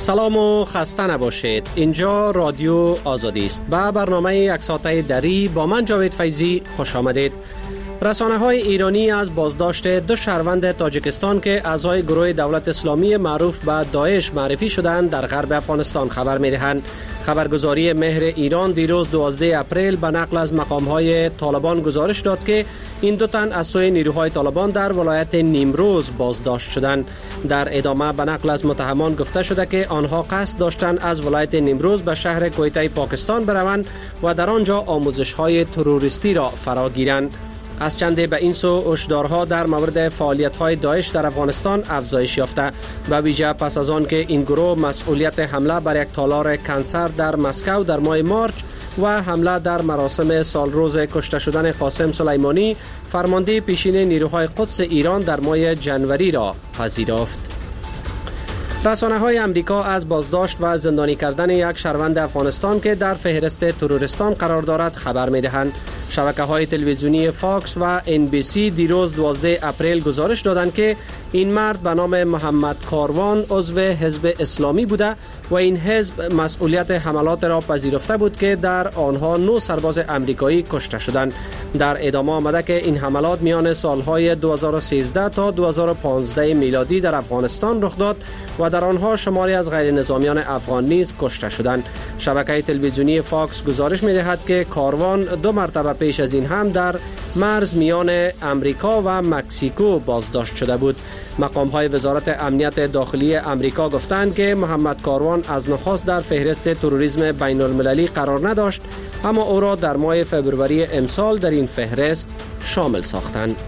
سلام و خسته نباشید. اینجا رادیو آزادی است. با برنامه یک ساعته دری با من جاوید فیضی خوش آمدید. رسانه‌های ایرانی از بازداشت دو شهروند تاجیکستان که اعضای گروه دولت اسلامی معروف به داعش معرفی شدند در غرب افغانستان خبر می‌دهند. خبرگزاری مهر ایران دیروز 12 اپریل به نقل از مقام‌های طالبان گزارش داد که این دو تن از سوی نیروهای طالبان در ولایت نیمروز بازداشت شدند. در ادامه به نقل از متهمان گفته شده که آنها قصد داشتند از ولایت نیمروز به شهر کویته پاکستان بروند و در آنجا آموزش‌های تروریستی را فرا گیرند. از چند به این سو هشدارها در مورد فعالیت‌های داعش در افغانستان افزایش یافته و ویژه پس از آن که این گروه مسئولیت حمله بر یک تالار کنسر در مسکو در ماه مارچ و حمله در مراسم سالروز کشته شدن قاسم سلیمانی فرمانده پیشین نیروهای قدس ایران در ماه جنوری را پذیرفت. رسانه‌های امریکا از بازداشت و زندانی کردن یک شهروند افغانستان که در فهرست تروریستان قرار دارد خبر می‌دهند. شبکه‌های تلویزیونی فاکس و NBC دیروز 12 اپریل گزارش دادند که این مرد به نام محمد کاروان عضو حزب اسلامی بوده و این حزب مسئولیت حملات را پذیرفته بود که در آنها 9 سرباز امریکایی کشته شدند. در ادامه آمده که این حملات میان سالهای 2013 تا 2015 میلادی در افغانستان رخ داد و در آنها شماری از غیر نظامیان افغان نیز کشته شدند. شبکه تلویزیونی فاکس گزارش می‌دهد که کاروان 2 مرتبه پیش از این هم در مرز میان امریکا و مکزیکو بازداشت شده بود. مقام‌های وزارت امنیت داخلی امریکا گفتند که محمد کاروان از نخست در فهرست تروریسم بین المللی قرار نداشت، اما او را در ماه فبروری امسال در این فهرست شامل ساختند.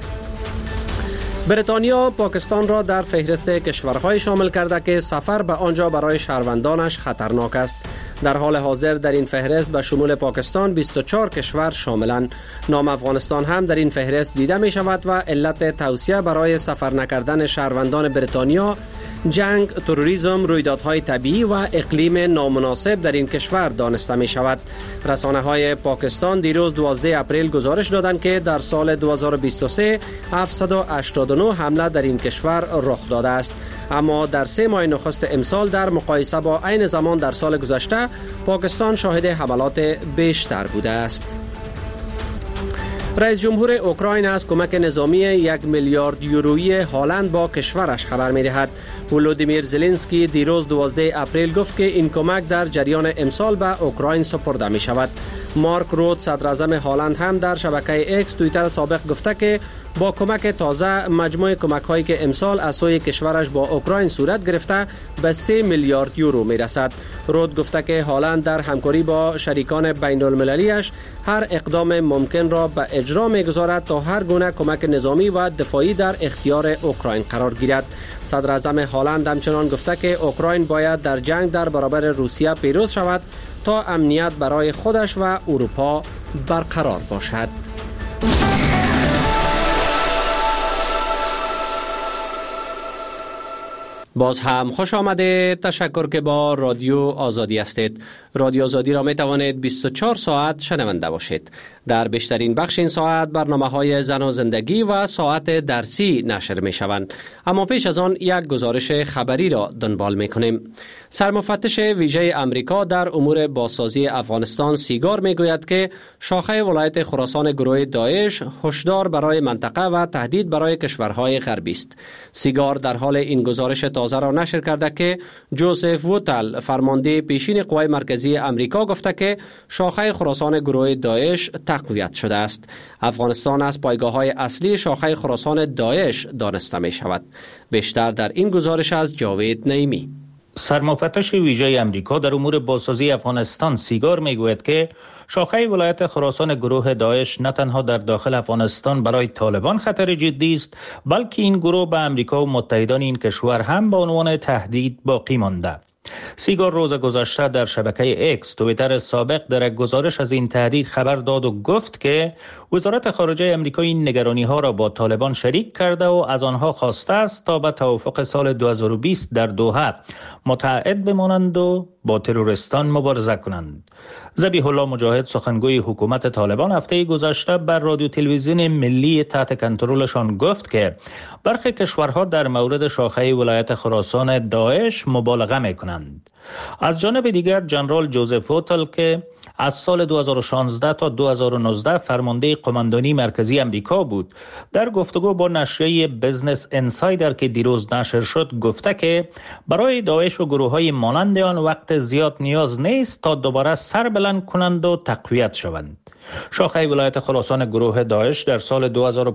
بریتانیا پاکستان را در فهرست کشورهای شامل کرده که سفر به آنجا برای شهروندانش خطرناک است. در حال حاضر در این فهرست به شمول پاکستان 24 کشور شاملند. نام افغانستان هم در این فهرست دیده می شود و علت توصیه برای سفر نکردن شهروندان بریتانیا جنگ، تروریسم، رویدادهای طبیعی و اقلیم نامناسب در این کشور دانسته می شود. رسانه های پاکستان دیروز 12 اپریل گزارش دادند که در سال 2023 789 حمله در این کشور رخ داده است، اما در 3 ماه نخست امسال در مقایسه با عین زمان در سال گذشته پاکستان شاهد حملات بیشتر بوده است. رئیس جمهور اوکراین از کمک نظامی 1 میلیارد یورویی هالند با کشورش خبر می‌دهد. ولودیمیر زلنسکی دیروز 12 اپریل گفت که این کمک در جریان امسال به اوکراین سپرده می شود. مارک رود صدر اعظم هالند هم در شبکه اکس توییتر سابق گفته که با کمک تازه مجموع کمک هایی که امسال از سوی کشورش با اوکراین صورت گرفته به 3 میلیارد یورو می رسد. رود گفته که هالند در همکاری با شریکان بین المللیش هر اقدام ممکن را به اجرا می گذارد تا هر گونه کمک نظامی و دفاعی در اختیار اوکراین قرار گیرد. صدر اعظم هالند همچنان گفته که اوکراین باید در جنگ در برابر روسیه پیروز شود تا امنیت برای خودش و اروپا برقرار باشد. باز هم خوش آمدید. تشکر که با رادیو آزادی هستید. رادیو آزادی را می توانید 24 ساعت شنونده باشید. در بیشترین بخش این ساعت برنامه‌های زن و زندگی و ساعت درسی نشر می شوند. اما پیش از آن یک گزارش خبری را دنبال می کنیم. سرمفتش ویژه امریکا در امور بازسازی افغانستان سیگار می گوید که شاخه ولایت خراسان گروه داعش هشدار برای منطقه و تهدید برای کشورهای غربی است. سیگار در حال این گزارش تازه را نشر کرده که جوزف ووتل فرمانده پیشین قوای مرکزی امریکا گفته که شاخه خراسان گروه داعش تقویت شده است. افغانستان از پایگاه‌های اصلی شاخه خراسان داعش دانسته می شود. بیشتر در این گزارش از جاوید نعیمی. سرمفتش ویژه امریکا در امور بازسازی افغانستان سیگار میگوید که شاخه ولایت خراسان گروه داعش نه تنها در داخل افغانستان برای طالبان خطر جدی است، بلکه این گروه به امریکا و متحدان این کشور هم به عنوان تهدید باقی مانده. سیگار روز گذشته در شبکه اکس توییتر سابق در یک گزارش از این تهدید خبر داد و گفت که وزارت خارجه امریکا این نگرانی ها را با طالبان شریک کرده و از آنها خواسته است تا به توافق سال 2020 در دوحه متعهد بمانند و با تروریستان مبارزه کنند. ذبیح الله مجاهد سخنگوی حکومت طالبان هفته گذشته بر رادیو تلویزیون ملی تحت کنترلشان گفت که برخی کشورها در مورد شاخه ولایت خراسان داعش مبالغه می‌کنند. از جانب دیگر جنرال جوزف ووتل که از سال 2016 تا 2019 فرمانده قماندانی مرکزی امریکا بود، در گفتگو با نشریه بزنس انسایدر که دیروز نشر شد گفته که برای داعش و گروه‌های مانند آن وقت زیاد نیاز نیست تا دوباره سر بلند کنند و تقویت شوند. شاخه ولایت خراسان گروه داعش در سال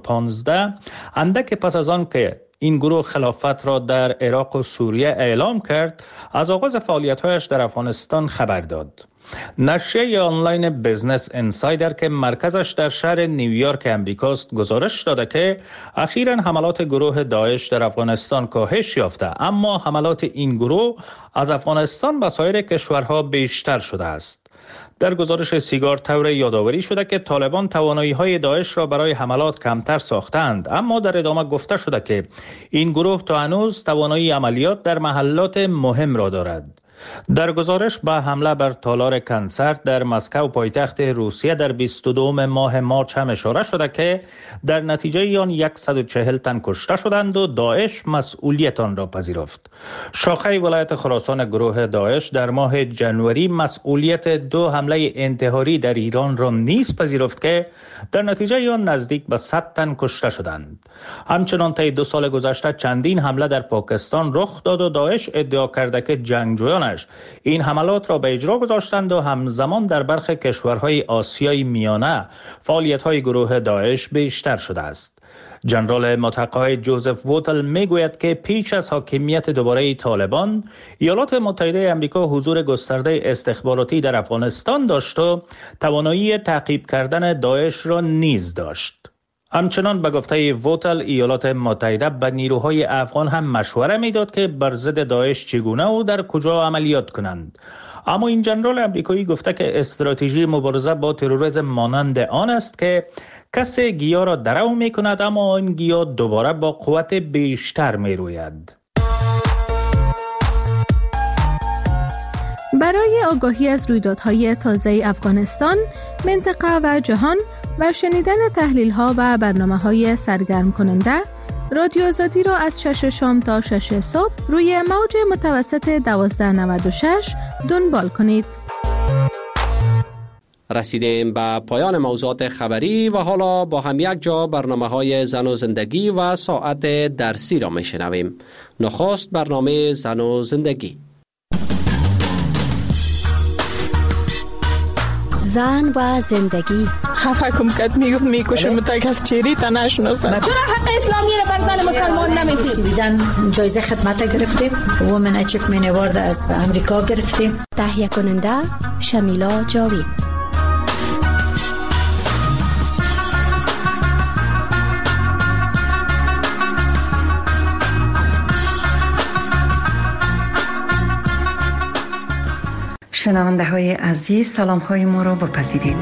2015 اندک پس از آن که این گروه خلافت را در عراق و سوریه اعلام کرد، از آغاز فعالیت‌هایش در افغانستان خبر داد. نشریه آنلاین بزنس انسایدر که مرکزش در شهر نیویورک امریکاست گزارش داده که اخیراً حملات گروه داعش در افغانستان کاهش یافته، اما حملات این گروه از افغانستان به سایر کشورها بیشتر شده است. در گزارش سیگار تور یادآوری شده که طالبان توانایی‌های داعش را برای حملات کمتر ساختند، اما در ادامه گفته شده که این گروه تا هنوز توانایی عملیات در محلات مهم را دارد. در گزارش به حمله بر تالار کنسرت در مسکو پایتخت روسیه در 22 ماه مارچ هم اشاره شده که در نتیجه آن 140 تن کشته شدند و داعش مسئولیت آن را پذیرفت. شاخه ولایت خراسان گروه داعش در ماه جنوری مسئولیت 2 حمله انتحاری در ایران را نیز پذیرفت که در نتیجه آن نزدیک به 100 تن کشته شدند. همچنان طی 2 سال گذشته چندین حمله در پاکستان رخ داد و داعش ادعا کرده که جنگجویانش این حملات را به اجرا گذاشتند و همزمان در برخی کشورهای آسیای میانه فعالیت‌های گروه داعش بیشتر شده است. جنرال متقاعد جوزف ووتل میگوید که پیش از حاکمیت دوباره طالبان، ایالات متحده آمریکا حضور گسترده استخباراتی در افغانستان داشت و توانایی تعقیب کردن داعش را نیز داشت. همچنان به گفته ووتل ایالات متحده به نیروهای افغان هم مشوره میداد که بر ضد داعش چگونه و در کجا عملیات کنند. اما این جنرال آمریکایی گفته که استراتژی مبارزه با تروریسم مانند آن است که کسی گیاه را درو می کند اما این گیاه دوباره با قوت بیشتر می روید. برای آگاهی از رویدادهای تازه افغانستان، منطقه و جهان و شنیدن تحلیل‌ها و برنامه‌های سرگرم کننده، رادیو آزادی را از 6 شام تا 6 صبح روی موج متوسط 1296 دنبال کنید. رسیدیم به پایان موضوعات خبری و حالا با هم یک جا برنامه‌های زن و زندگی و ساعت درسی را می‌شنویم. نخست برنامه زن و زندگی. زن و زندگی. خفه کم کد میکشم تا از چیری تا نشناسم. چرا حق اسلامی را بر زن مسلمان نمیدید؟ دیدن جایزه خدمت گرفتیم، وومن اچیومنت اوارد از امریکا گرفتیم. تهیه کننده شمیلا جاوید. شنونده های عزیز، سلام های ما را بپذیرید.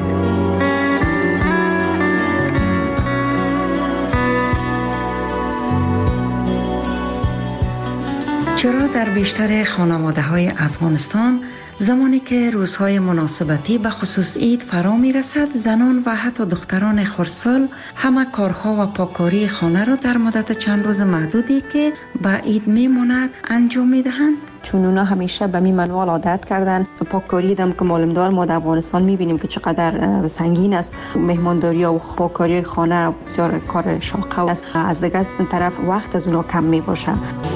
چرا در بیشتر خانواده های افغانستان زمانی که روزهای مناسبتی به خصوص عید فرا می رسد، زنان و حتی دختران خردسال همه کارها و پاکاری خانه را در مدت چند روز محدودی که به عید می ماند انجام می دهند؟ چون اونا همیشه به می منوال عادت کردن. پاککاری دم که معلومدار ما در افغانستان میبینیم که چقدر سنگین است. مهمانداری و پاککاری خانه بسیار کار شاقه است. از دیگه طرف وقت از اونا کم می باشه.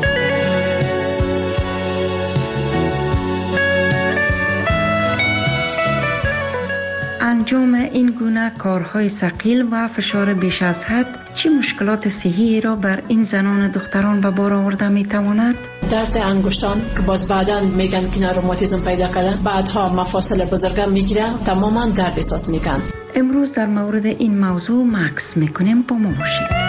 انجام این گونه کارهای ثقیل و فشار بیش از حد چه مشکلات صحی را بر این زنان دختران به بار آورده می تواند؟ درد انگشتان که باز بعداً میگن که روماتیسم پیدا کرده، بعدها مفاصل بزرگم میگیره، تماما درد احساس میکن. امروز در مورد این موضوع مکس میکنیم، با ما باشید.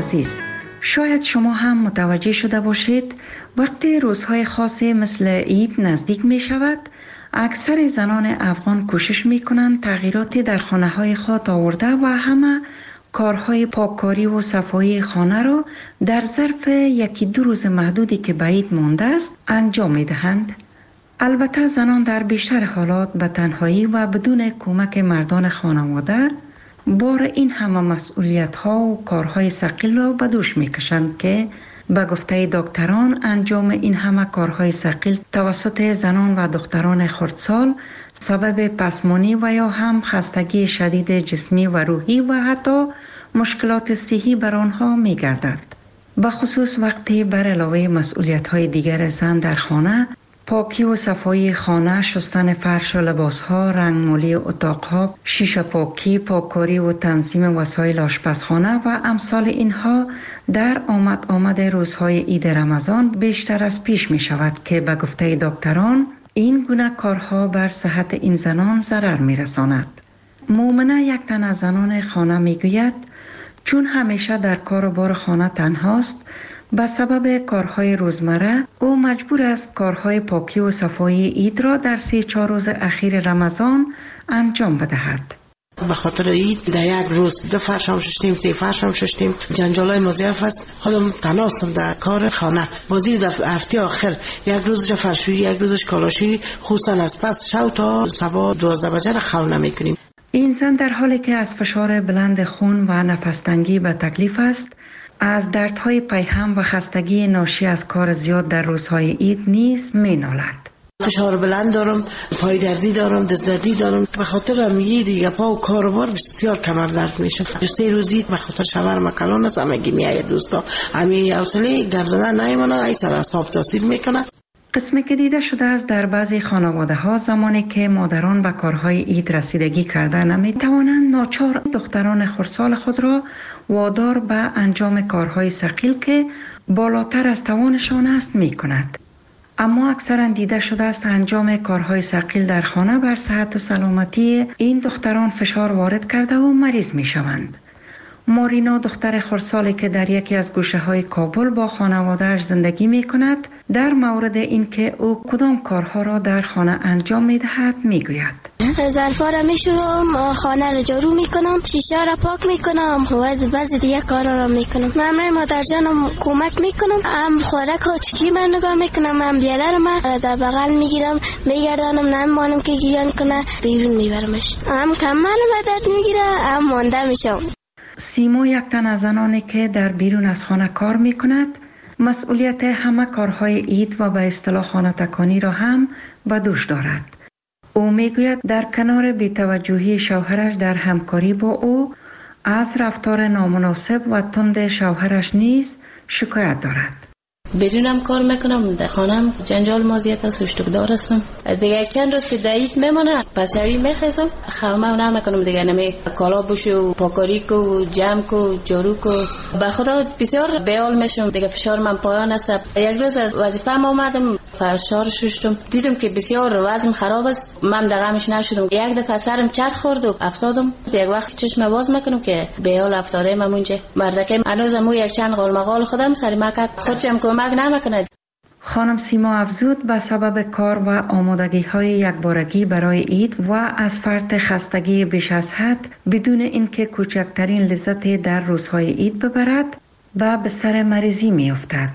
عزیز، شاید شما هم متوجه شده باشید وقتی روزهای خاصی مثل عید نزدیک می شود، اکثر زنان افغان کوشش می کنند تغییراتی در خانه های خود آورده و همه کارهای پاککاری و صفایی خانه را در ظرف 1-2 روز محدودی که به عید مانده است انجام می دهند. البته زنان در بیشتر حالات به تنهایی و بدون کمک مردان خانواده بار این همه مسئولیت ها و کارهای ثقیل را به دوش می کشند که به گفته دکتران انجام این همه کارهای ثقیل توسط زنان و دختران خردسال سبب پسمانی و یا هم خستگی شدید جسمی و روحی و حتی مشکلات صحی بر آنها می گردد. به خصوص وقتی بر علاوه مسئولیت های دیگر زن در خانه، پاکی و صفایی خانه، شستن فرش و لباسها، رنگمالی اتاقها، شیشه پاکی، پاککاری و تنظیم وسایل آشپزخانه و امثال اینها در آمد روزهای عید رمضان بیشتر از پیش می شود که به گفته دکتران این گونه کارها بر صحت این زنان ضرر می رساند. مومنه، یک تن از زنان خانه می گوید چون همیشه در کار و بار خانه تنهاست، به سبب کارهای روزمره او مجبور است کارهای پاکی و صفایی عید را در 3-4 روز اخیر رمضان انجام بدهد. به خاطر عید در یک روز 2 فرش هم شستیم، 3 فرش هم شستیم، جنجالای مضاعف است. خودم تناستم در کار خانه. بازی در هفته آخر 1 روزش فرشویی، 1 روزش کالاشویی، خصوصا از پس شب تا صبح 12 بجه خونه میکنیم. این زن در حالی که از فشار بلند خون و نفس‌تنگی به تکلیف است، از دردهای پیهم و خستگی ناشی از کار زیاد در روزهای عید نیز می نالد. فشار بلند دارم، پای دردی دارم، دست دردی دارم. به خاطر امیه دیگه پا و کار و بار بسیار کمر درد میشه. 3 روزی به خاطر شوهر مکلان است، همگی میآید دوستا. امیه حوصله گپ زدن نمیمونه، ای سر اعصاب تاثیر میکنه. قسمی که دیده شده است در بعضی خانواده ها زمانی که مادران به کارهای عید رسیدگی کرده نمی توانند، ناچار دختران خردسال خود را وادار به انجام کارهای ثقیل که بالاتر از توانشان است می کند. اما اکثرا دیده شده است انجام کارهای ثقیل در خانه بر صحت و سلامتی این دختران فشار وارد کرده و مریض می شوند. مارینا، دختر خردسالی که در یکی از گوشه های کابل با خانواده‌اش زندگی می کند، در مورد اینکه او کدام کارها را در خانه انجام می دهد می گوید: ظرفا را می شورم، خانه را جارو می کنم، شیشه را پاک می کنم و بعضی دیگه کارا را می کنم. من مادر جانم کمک می کنم، هم خوراک و چی من نگاه می کنم، هم بیادر ما در بغل می گیرم، می گردانم، نمیمانم که گیران کنه، بیرون می برمش. هم کمر ما درد می گیره، هم مانده می شم. سیما، یک تن از زنانی که در بیرون از خانه کار می کند، مسئولیت همه کارهای عید و به اصطلاح خانه تکانی را هم به دوش دارد. او می گوید در کنار بی‌توجهی شوهرش در همکاری با او از رفتار نامناسب و تند شوهرش نیز شکایت دارد. بدونم کار میکنم در خانم، جنجال مازیت است، اشتکدار هستم. دیگه چند روز که دعید میمونه پسوی میخیزم، خامه و نمیکنم دیگه، نمی کالا بشو، پاکاری کو، جمع کو، جارو کو. به خدا بسیار بیال میشم دیگه، فشار من پایان است. 1 روز از وظیفه آمدم، فشار شستم، دیدم که بسیار وزنم خراب است، من دغمش نشدم. 1 دفعه سرم چرخ خورد و افتادم. یک وقت چشم باز میکنم که بیال افتاده من اونجا. مردکه هنوزم یک چند قال خودم سر مکد خودم کمک نمیکند. خانم سیما افزود به سبب کار و آمادگی های یکبارگی برای عید و از فرط خستگی بیش از حد بدون اینکه کوچکترین لذتی در روزهای عید ببرد و به سر مریضی می افتد.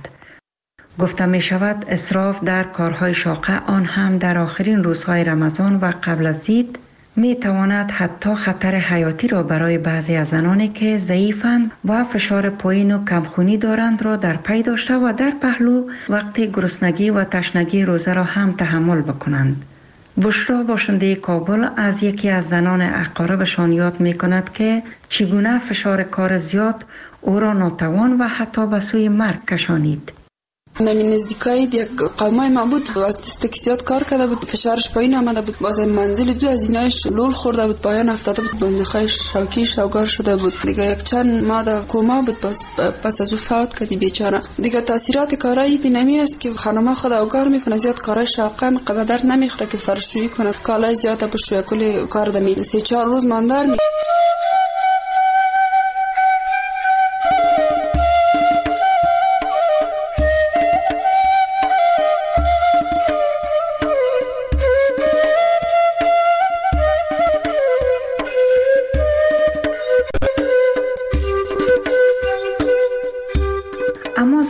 گفته می شود اسراف در کارهای شاقه، آن هم در آخرین روزهای رمضان و قبل از عید، می تواند حتی خطر حیاتی را برای بعضی از زنانی که ضعیفند و فشار پایین و کمخونی دارند را در پی داشته و در پهلو وقتی گرسنگی و تشنگی روزه را هم تحمل بکنند. بشرا، باشنده کابل، از یکی از زنان اقاربشان یاد می کند که چگونه فشار کار زیاد او را ناتوان و حتی به سوی مرگ کشانید. نمی نزدیکای یک قومای ما بود، از دست زیاد کار کرده بود، فشارش پایین آمده بود، باز منزل 2 از اینایش لول خورده بود، پایان افتاده بود، بندخایش شوکی شوگار شده بود دیگه. 1 چند ماه در کوما بود، پس از او فوت کردی بیچاره دیگه. تاثیرات کارایی دینامی است که خانم خود اوگار میکنه، زیاد کارای شاقه قدر نمیخوره که فرشویی کنه، کالای زیاد بشویه، کلی کار دمی 3-4 روز ماندار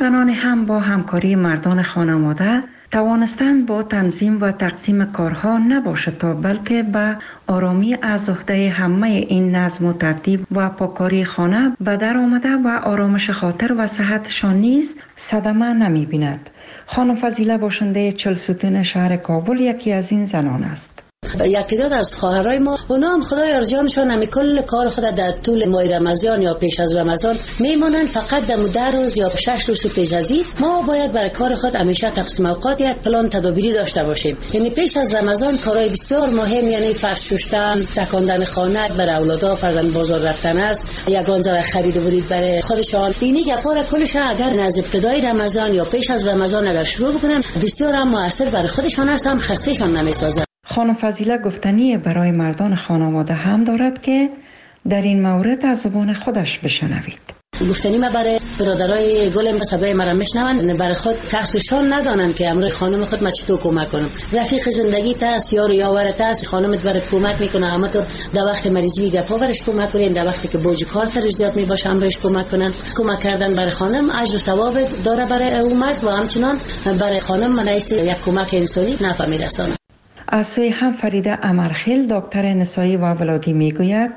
زنان هم با همکاری مردان خانواده توانستند با تنظیم و تقسیم کارها نباشد تا بلکه به آرامی از عهده همه این نظم و ترتیب و پاکاری خانه به در آمده و آرامش خاطر و صحتشان نیز صدمه نمی بیند. خانم فضیله باشنده چلستون شهر کابل یکی از این زنان است. یکی دو از خواهرای ما اونا هم خدای ارجانشون همی کل کار خود در طول ماه رمضان یا پیش از رمضان میمونن، فقط در 10 روز یا 6 روز پیش از این ما باید برای کار خود همیشه تقسیم اوقات یک پلان تدابیری داشته باشیم. یعنی پیش از رمضان کارهای بسیار مهم، یعنی فرش شستن، تکاندن خانه برای اولادا، فرزند بازار رفتن است، یگان ذره خرید و ورید برای خودشان. اینی گپا کلش اگر از ابتدای رمضان یا پیش از رمضان اگر شروع بکنن بسیار هم موثر برای خودشان است، هم خستهشان نمیسازه. خانم فضیله گفتنی برای مردان خانواده هم دارد که در این مورد از زبان خودش بشنوید. گفتنی ما برای برادرای گلم بسابه مرا میشنون، برای خود کسشان ندانن که امروز خانم خود ما چطور کمک کنم. رفیق زندگی تاست، یار یاور تاست، خانمت برات کمک میکنه، اما تو در وقت مریضی میگه پاورش کمک کنین، در وقتی که بوج کار سرش زیاد میباشه امرش کمک کنن. کمک کردن برای خانم اجر و ثواب داره برای امت و همچنان برای خانم منایس یک کمک انسانی نفع میرسونه. از سوی هم فریده امرخیل دکتر نسایی و ولادی میگوید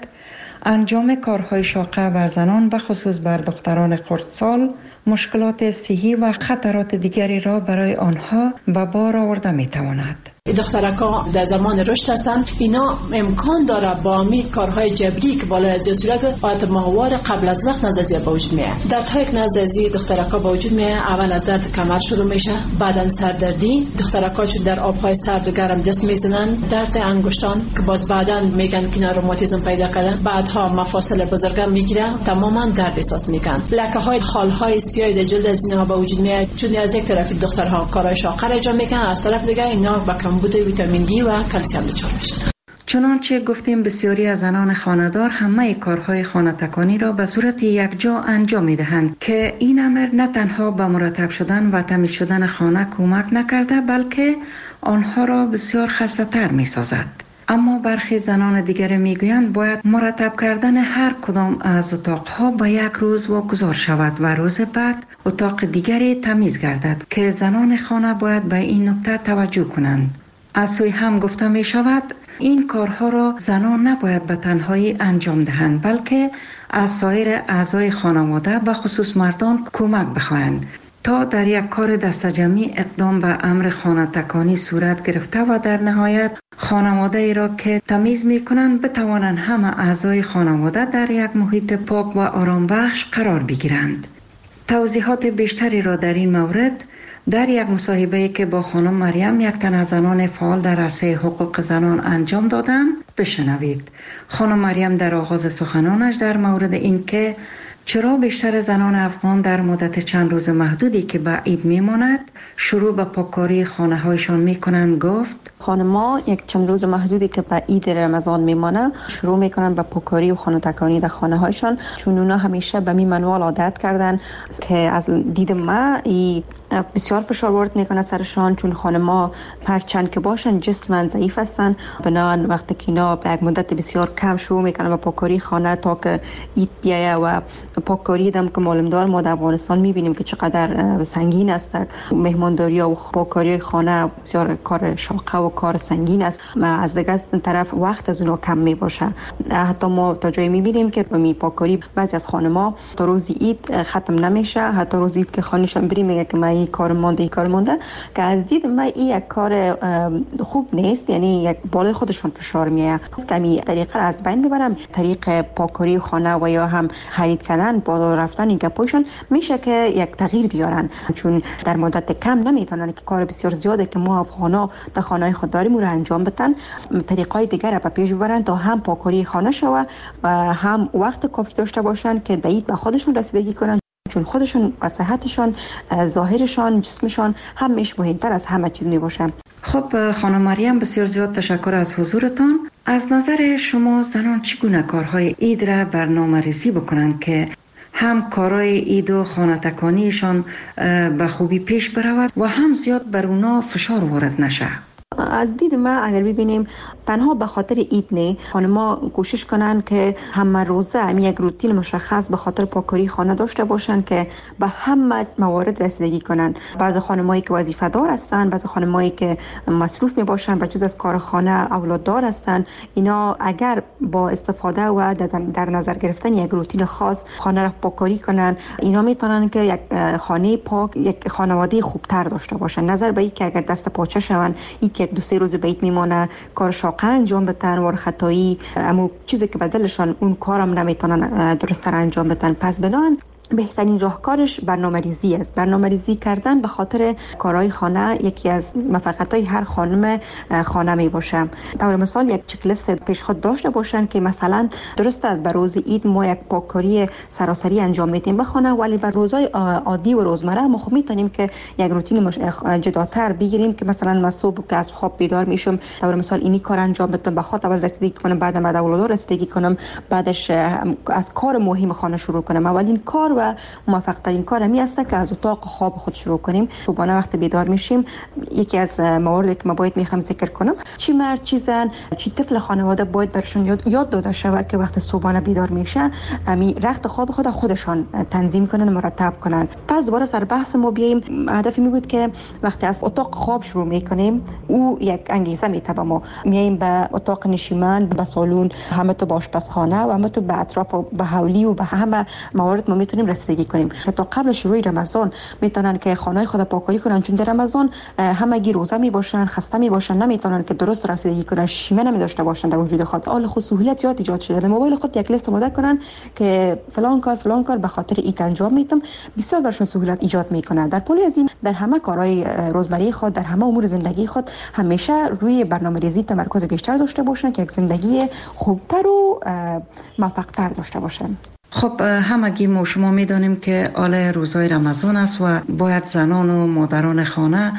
انجام کارهای شاقه بر زنان و خصوص بر دختران خردسال مشکلات صحی و خطرات دیگری را برای آنها به بار آورده میتواند. دخترکا در زمان رشد هستند، اینا امکان داره با می کارهای جبری که بالا از صورت وقت ماهوار قبل از وقت نزدیک به وجود میاد. دردهای که نزدیک دخترکا به وجود میاد، اول از درد کمر شروع میشه، بعدن سردردی، دخترکا چون در آبهای سرد و گرم دست میزنن، درد انگشتان که باز بعدن میگن که روماتیسم پیدا کردن، بعدها مفاصل بزرگم میگیره، تماما درد احساس میکنن. لکه های خالهای سیاه در جلد از اینها به وجود میاد، چون از یک طرف دخترها کارهای شاقه را انجام میکنن، از طرف دیگه اینا با کمبود ویتامین دی و کلسیم دچار میشن. چنانچه گفتیم بسیاری از زنان خانه‌دار همه کارهای خانه تکانی را به صورت یکجا انجام میدهند که این امر نه تنها به مرتب شدن و تمیز شدن خانه کمک نکرده بلکه آنها را بسیار خسته‌تر میسازد. اما برخی زنان دیگر میگویند باید مرتب کردن هر کدام از اتاقها به یک روز واگذار شود و روز بعد اتاق دیگری تمیز گردد که زنان خانه باید به این نکته توجه کنند. از سوی هم گفته می شود این کارها را زنان نباید به تنهایی انجام دهند بلکه از سایر اعضای خانواده و خصوص مردان کمک بخواهند تا در یک کار دستجمعی اقدام به امر خانه تکانی صورت گرفته و در نهایت خانواده ای را که تمیز می کنند بتوانند همه اعضای خانواده در یک محیط پاک و آرام بخش قرار بگیرند. توضیحات بیشتری را در این مورد در یک مصاحبه‌ای که با خانم مریم یک تن از زنان فعال در عرصه حقوق زنان انجام دادم بشنوید. خانم مریم در آغاز سخنانش در مورد این که چرا بیشتر زنان افغان در مدت چند روز محدودی که به عید میماند شروع به پاککاری خانه هایشان میکنند گفت خانم‌ها یک چند روز محدودی که به عید رمضان میمانه شروع میکنن به پاککاری و خانه تکانی در خانه هایشان، چون اونا همیشه به می منوال عادت کردن که از دید ما بسیار فشار وارد میکنه سرشان، چون خانم‌ها هرچند که باشن جسماً ضعیف هستن، بنابراین وقتی که اینا به یک مدت بسیار کم شروع میکنن به پاککاری خانه تا که عید بیایه و پاککاری دم که معلوم دار ما در افغانستان میبینیم که چقدر سنگین است. مهمانداری و پاککاری خانه بسیار کار شاقه و کار سنگین است و از دیگه طرف وقت از اونها کم می باشه. حتی ما تا جایی میبینیم که می پاککاری بعضی از خانم‌ها تا روز عید ختم نمیشه، حتی روز عید که خانه‌شان بریم میگه که من این کار مونده که از دید من این یک کار خوب نیست، یعنی یک بالای خودشون فشار میاد. کمی طریقه را از بین میبرم، طریق پاککاری خانه و یا هم خرید کردن بالا رفتن این گپایشون میشه که یک تغییر بیارن، چون در مدت کم نمیتونن که کار بسیار زیاده که ما افغانا در خانه خود داریم رو انجام بدن، طریقای دیگر را به پیش ببرن تا هم پاککاری خانه شوه و هم وقت کافی داشته باشن که دید به خودشون رسیدگی کنن، چون خودشون و صحتشان، ظاهرشان، جسمشان همیشه مهمتر از همه چیز می باشه. خب خانم مریم بسیار زیاد تشکر از حضورتان. از نظر شما زنان چگونه کارهای عید را برنامه‌ریزی بکنند که هم کارهای عید و خانه تکانیشان به خوبی پیش برود و هم زیاد بر اونا فشار وارد نشه؟ از دید من اگر ببینیم تنها به خاطر عید نه، خانم‌ها کوشش کنن که همه روزه یک روتین مشخص به خاطر پاککاری خانه داشته باشن که به همه موارد رسیدگی کنن. بعضی خانمایی که وظیفه دار هستن، بعضی خانمایی که مصروف می باشن به جز از کار خانه اولاد دار هستن، اینا اگر با استفاده و در نظر گرفتن یک روتین خاص خانه را پاککاری کنن، اینا میتونن که یک خانه پاک، یک خانواده خوبتر داشته باشن. نظر به این که اگر دست پاچه شون، یک دو سه روز بیت میمونه، کار شاقه انجام بدن، ور خطایی، اما چیزی که بدلشان اون کارم نمیتونن درست انجام بدن. پس بنان بهترین راهکارش برنامه‌ریزی است. برنامه‌ریزی کردن به خاطر کارهای خانه یکی از موفقیت‌های هر خانم خانه می باشه. طور مثال یک چک لیست پیش خود داشته باشن که مثلا درست است بر روز عید ما یک پاککاری سراسری انجام میدیم به خانه، ولی بر روزهای عادی و روزمره ما خب میتونیم که یک روتین جداتر بگیریم که مثلا من صبح که از خواب بیدار میشم طور مثال اینی کار انجام بدم، به خاطر اول رسیدگی کنم، بعد به اولاد رسیدگی کنم، بعدش از کار مهم خانه شروع کنم. اولین کار و موفق ترین کار می است که از اتاق خواب خود شروع کنیم. صبحانه وقت بیدار میشیم، یکی از مواردی که ما باید میخوام ذکر کنم، چی مرد چی زن چی طفل خانواده باید برشون یاد داده شود که وقت صبحانه بیدار میشه امی رخت خواب خودشان تنظیم کنن، مرتب کنن. پس دوباره سر بحث ما بیایم. هدفی می بود که وقتی از اتاق خواب شروع میکنیم او یک انگیزه میته به ما، میایم به اتاق نشیمن، به سالن، همه تو آشپزخانه و همه تو به اطراف و به حولی و به همه موارد ما میتونیم رسیدگی کنیم. حتی قبل شروع رمضان میتونن که خانه خود پاککاری کنن، چون در رمضان همگی روزه می باشن، خسته می باشن، نمیتونن که درست رسیدگی کنن، شیمه نمی داشته باشن در وجود خود. حال خود سهولت زیاد ایجاد شده، در موبایل خود یک لیست آماده کنن که فلان کار به خاطر ایت انجام میدم، بسیار برشون سهولت ایجاد میکنه. در پلی از این در همه کارهای روزمره خود، در همه امور زندگی خود همیشه روی برنامه‌ریزی تمرکز بیشتر داشته باشن که یک زندگی خوبتر و موفق‌تر داشته باشن. خب همگی ما شما میدانیم که آله روزهای رمضان است و باید زنان و مادران خانه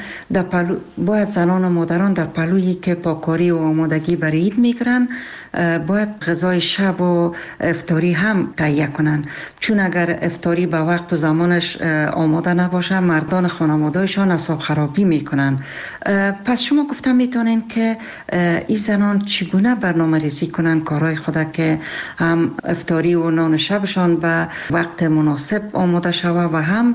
در پلویی که پاککاری و آمادگی برای عید میکنن باید غذای شب و افطاری هم تهیه کنن، چون اگر افطاری به وقت و زمانش آماده نباشه مردان خانواده‌شان اعصاب خرابی میکنن. پس شما گفتم میتونین که این زنان چگونه برنامه‌ریزی کنن کارهای خود که هم افطاری و نان شبشان به وقت مناسب آماده شود و هم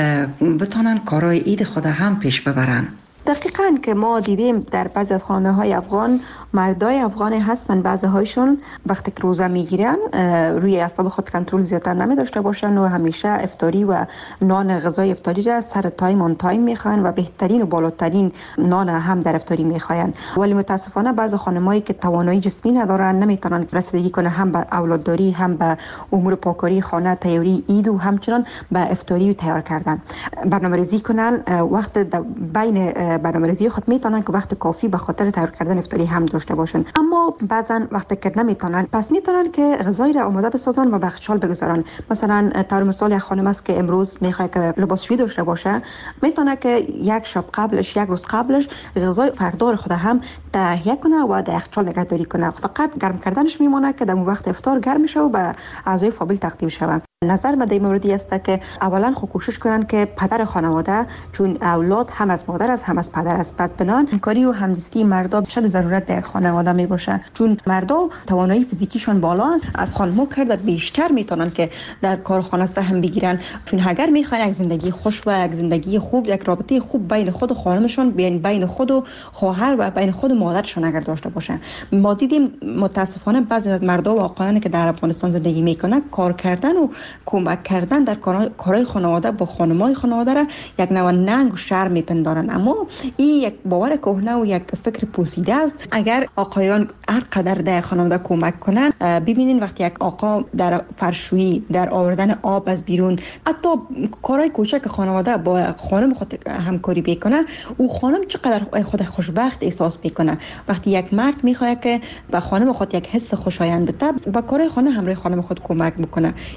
بتونن کارهای عید خود هم پیش ببرن. دقیقاً که ما دیدیم در بعضی از خانه‌های افغان، مردای افغانی هستن بعضی هایشون وقتی که روزه میگیرن روی اعصاب خود کنترل زیادتر نمی داشته باشن و همیشه افطاری و نان غذای افطاری را سر تایم آن تایم میخوان و بهترین و بالاترین نان هم در افطاری میخوان. ولی متاسفانه بعضی خانمایی که توانایی جسمی ندارن نمیتونن رسیدگی کنن هم به اولادداری، هم به امور پاککاری خانه، تیاری عید و همچنان به افطاری تیار کردن. برنامه‌ریزی کنن وقت بین برنامه‌ریزی خود میتونن که وقت کافی به خاطر تیار کردن افطاری هم داشته باشن، اما بعضا وقتی که نمیتونن پس میتونن که غذایی را آماده بسازن و به یخچال بگذارن. مثلا طور مثال یک خانم است که امروز میخواد که لباسشویی داشته باشه، میتونه که یک شب قبلش، یک روز قبلش غذای فردار خود هم تهیه کنه و در یخچال نگهداری کنه. فقط گرم کردنش میمونه که در وقت افطار گرم میشه و به اعضای فامیل تقدیم شود. نظر من در موردی است که اولا خود کوشش کنن که پدر خانواده، چون اولاد هم از مادر است هم از پدر است، پس بنان همکاری و همدستی مردا شد ضرورت در خانواده می باشه، چون مردا توانایی فیزیکیشون بالا است، از خانم‌ها کرده بیشتر میتونن که در کارخانه سهم بگیرن، چون اگر میخوان یک زندگی خوش و یک زندگی خوب، یک رابطه خوب بین خود و خانمشون، بین خود و خواهر و بین خود و مادرشون اگر داشته باشن. ما دیدیم متاسفانه بعضی از مردا و آقایانی که در افغانستان زندگی میکنن کار کردن و کمک کردن در کارهای خانواده با خانمای خانواده را یک نوع ننگ و شرم میپندارن، اما این یک باور کهنه و یک فکر پوسیده است. اگر آقایان هر قدر در خانواده کمک کنن، ببینین وقتی یک آقا در فرشویی، در آوردن آب از بیرون، حتی کارهای کوچک خانواده با خانم خود همکاری بکنه، او خانم چقدر خود خوشبخت احساس میکنه. وقتی یک مرد میخواد که به خانم خود یک حس خوشایند بده، با کارهای خانه همراه خانم خود کمک بکنه، این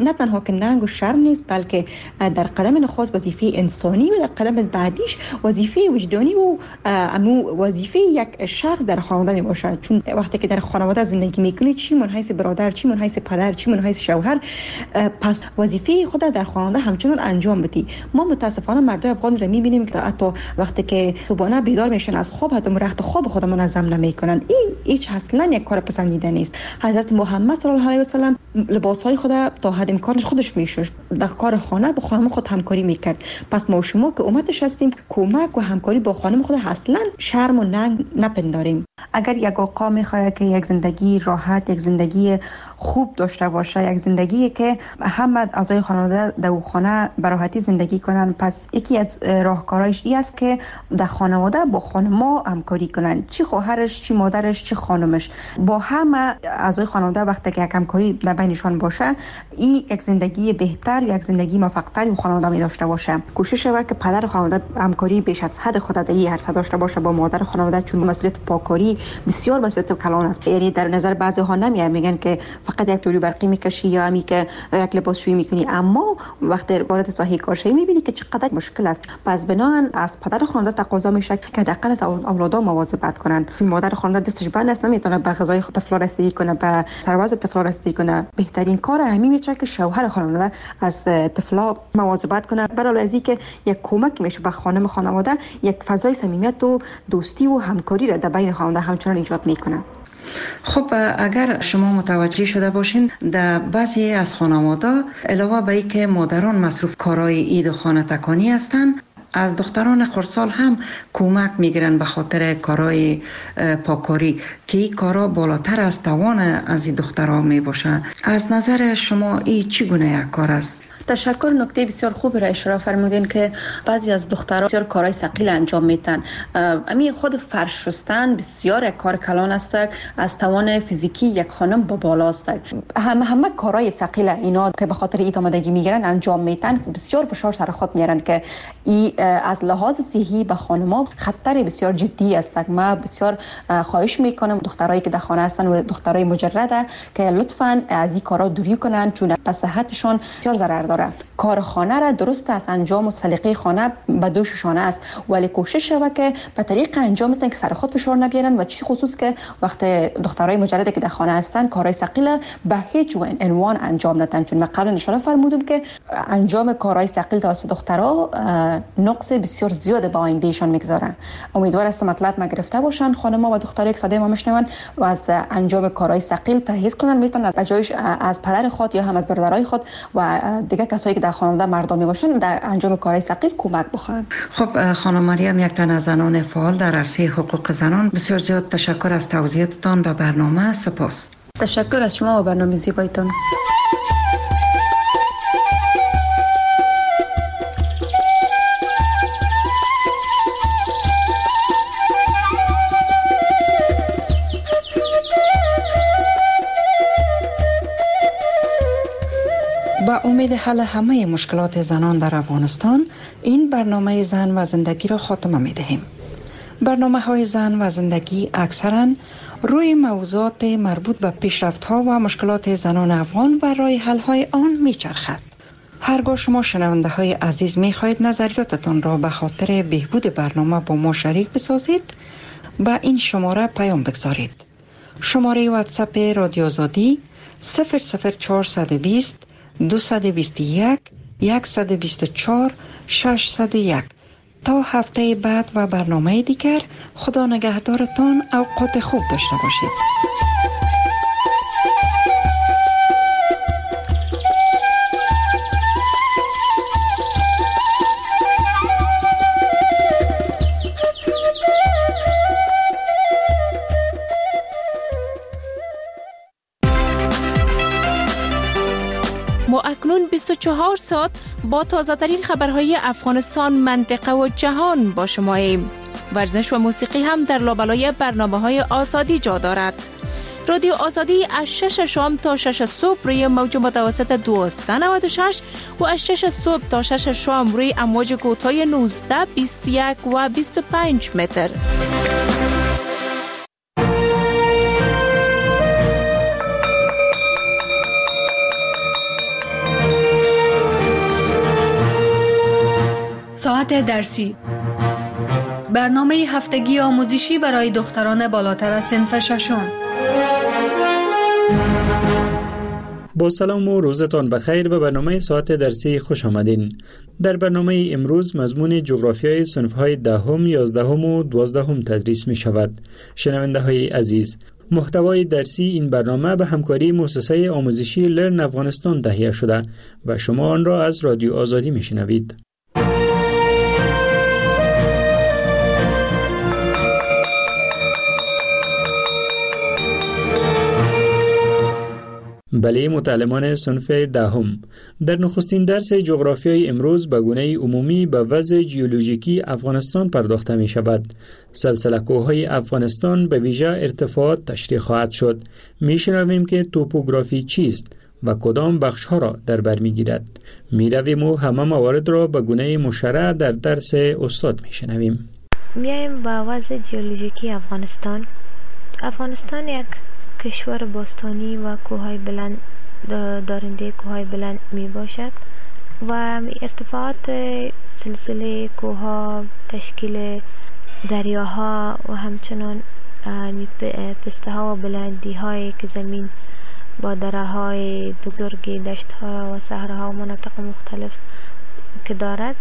نه تنها که ننگ و شرم نیست، بلکه در قدم نخست وظیفه انسانی و در قدم بعدیش وظیفه وجدانی و وظیفه یک شخص در خانواده می باشد. چون وقتی که در خانواده زندگی میکنی، چی من حیث برادر، چی من حیث پدر، چی من حیث شوهر، پس وظیفه خود در خانواده همچنان انجام بدی. ما متاسفانه مردای افغان را میبینیم که حتی وقتی که صبحانه بیدار میشن از خواب، حتی رخت خواب خود منظم نمیکنن. هیچ اصلا یک کار پسندیده نیست. حضرت محمد صلی الله علیه و سلم لباسهای خود تا حد امکانش خودش میشوش، در کار خانه با خانم خود همکاری میکرد. پس ما و شما که امتش هستیم، کمک و همکاری با خانم خود اصلا شرم و ننگ نپنداریم. اگر یک آقا میخواد که یک زندگی راحت، یک زندگی خوب داشته باشه، یک زندگی که همه اعضای خانواده در خانه به راحتی زندگی کنن، پس یکی از راهکارهایش این است که در خانواده با خانم‌ها همکاری کنن، چی خواهرش، چی مادرش، چی خانمش، با همه اعضای خانواده وقتی که یک همکاری در بینشان باشه، این یک زندگی بهتر، یک زندگی موفق‌تر و خانواده می داشته باشه. کوشش شود که پدر خانواده همکاری بیش از حد خود در این عرصه داشته باشه با مادر خانواده، چون مسئولیت پاکاری بسیار مسئولیت کلان است. یعنی در نظر بعضی ها نمیاد، میگن که فقط یک جوری برقی میکشی یا همی که یک لباسشویی میکنی، اما وقتی وارد ساحه کارشویی میبینی که چقدر مشکل است. پس بناهن از پدر خانواده تقاضا میشه که حداقل از اولادها مواظبت کنن. چون مادر خانواده دستش بند است، نمیتونه به غذای طفل رسیدگی کنه، به سرباز طفل رسیدگی کنه. بهترین کار همین میشه که شوهر خانواده از طفلا مواظبت کنه. برای از اینکه یک کمک میشه به خانم خانواده، یک فضای صمیمیت و دوستی و همکاری را در بین خانواده همچنان ایجاد میکنه. خب اگر شما متوجه شده باشین، در بعضی از خانواده علاوه بر اینکه مادران مصروف کارهای عید و خانه تکانی هستند، از دختران خردسال هم کمک میگیرن به خاطر کارهای پاکاری که این کارا بالاتر از توان از این دخترها میباشه. از نظر شما این چگونه یک کار است؟ تشکر. نکته بسیار خوب را اشاره فرمودین که بعضی از دخترها بسیار کارهای ثقیل انجام میدن. امی خود فرش شستن بسیار یک کار کلان است، از توان فیزیکی یک خانم با بالاست. همه کارهای ثقیل اینا که به خاطر ایت آمادگی میگیرن انجام میدن، بسیار فشار سر خود میارن که از لحاظ صحی به خانم‌ها خطر بسیار جدی است. ما بسیار خواهش میکنم دخترایی که در خانه هستن و دخترای مجرده که لطفاً از این کارا دوری کنن، چون به صحتشون بسیار ضرر داره. کار خانه را درست از انجام و سلیقه خانه به دوششانه است، ولی کوشش شود که به طریق انجام بدن که سر خود فشار نبیارن، و چیز خصوص که وقت دخترای مجرده که در خانه هستن کارهای ثقیل به هیچ عنوان انجام ندن. چون من قبل اشاره فرمودم که انجام کارهای ثقیل توسط دخترها نقص بسیار زیاد به آیندهشان میگذارن. امیدوار هستم مطلب ما گرفته باشن خانم‌ها و دخترای که صدای ما میشنون و از انجام کارهای ثقیل پرهیز کنن. میتونن به جایش از پدر خود یا هم از برادرای خود و دیگه کسایی که در خانواده مردمی باشن در انجام کارهای ثقیل کمک بخواهند. خب خانم مریم، یک تن از زنان فعال در عرصه حقوق زنان، بسیار زیاد تشکر از توضیحاتتان به برنامه. سپاس. تشکر از شما و برنامه زیبایتان. با امید حل همه مشکلات زنان در افغانستان، این برنامه زن و زندگی را خاتمه می دهیم. برنامه‌های زن و زندگی اکثراً روی موضوعات مربوط به پیشرفت‌ها و مشکلات زنان افغان و راه حل‌های آن می‌چرخد. هرگاه شما شنونده‌های عزیز می‌خواهید نظریاتتان را به خاطر بهبود برنامه با ما شریک بسازید، با این شماره پیام بگذارید. شماره واتساپ رادیو آزادی 00420 221 124 601. تا هفته بعد و برنامه دیگر، خدا نگهدارتان. اوقات خوب داشته باشید. ما اکنون 24 ساعت با تازه ترین خبرهای افغانستان، منطقه و جهان با شماییم. ورزش و موسیقی هم در لابلای برنامه‌های آزادی جا دارد. رادیو آزادی از 6 شام تا 6 صبح روی موج متوسط 1296 و از 6 صبح تا 6 شام روی امواج کوتاه 19، 21 و 25 متر. ساعت درسی، برنامه هفتگی آموزشی برای دختران بالاتر از صنف ششم. با سلام و روزتان بخیر به برنامه ساعت درسی خوش آمدین. در برنامه امروز مضمون جغرافیای صنف‌های دهم، 11 و 12 تدریس می شود. شنونده های عزیز، محتوای درسی این برنامه به همکاری مؤسسه آموزشی لرن افغانستان تهیه شده و شما آن را از رادیو آزادی می شنوید. بله متعلمان صنف دهم، در نخستین درس جغرافیای امروز به گونه عمومی به وضع ژئولوژیکی افغانستان پرداخته می شود. سلسله کوههای افغانستان به ویژه ارتفاعات تشریح خواهد شد. می شنویم که توپوگرافی چیست و کدام بخش ها را در بر می گیرد. می رویم و همه موارد را به گونه مشرع در درس استاد می شنویم. میایم با وضع ژئولوژیکی افغانستان. افغانستان یک کشور باستانی و کوههای بلند دارنده کوههای بلند می باشد و ارتفاعات سلسله کوهها، تشکیل دریاها و همچنان پسته ها و بلندی هایی که زمین با دره های بزرگی، دشت ها و صحراها و مناطق مختلف که دارد،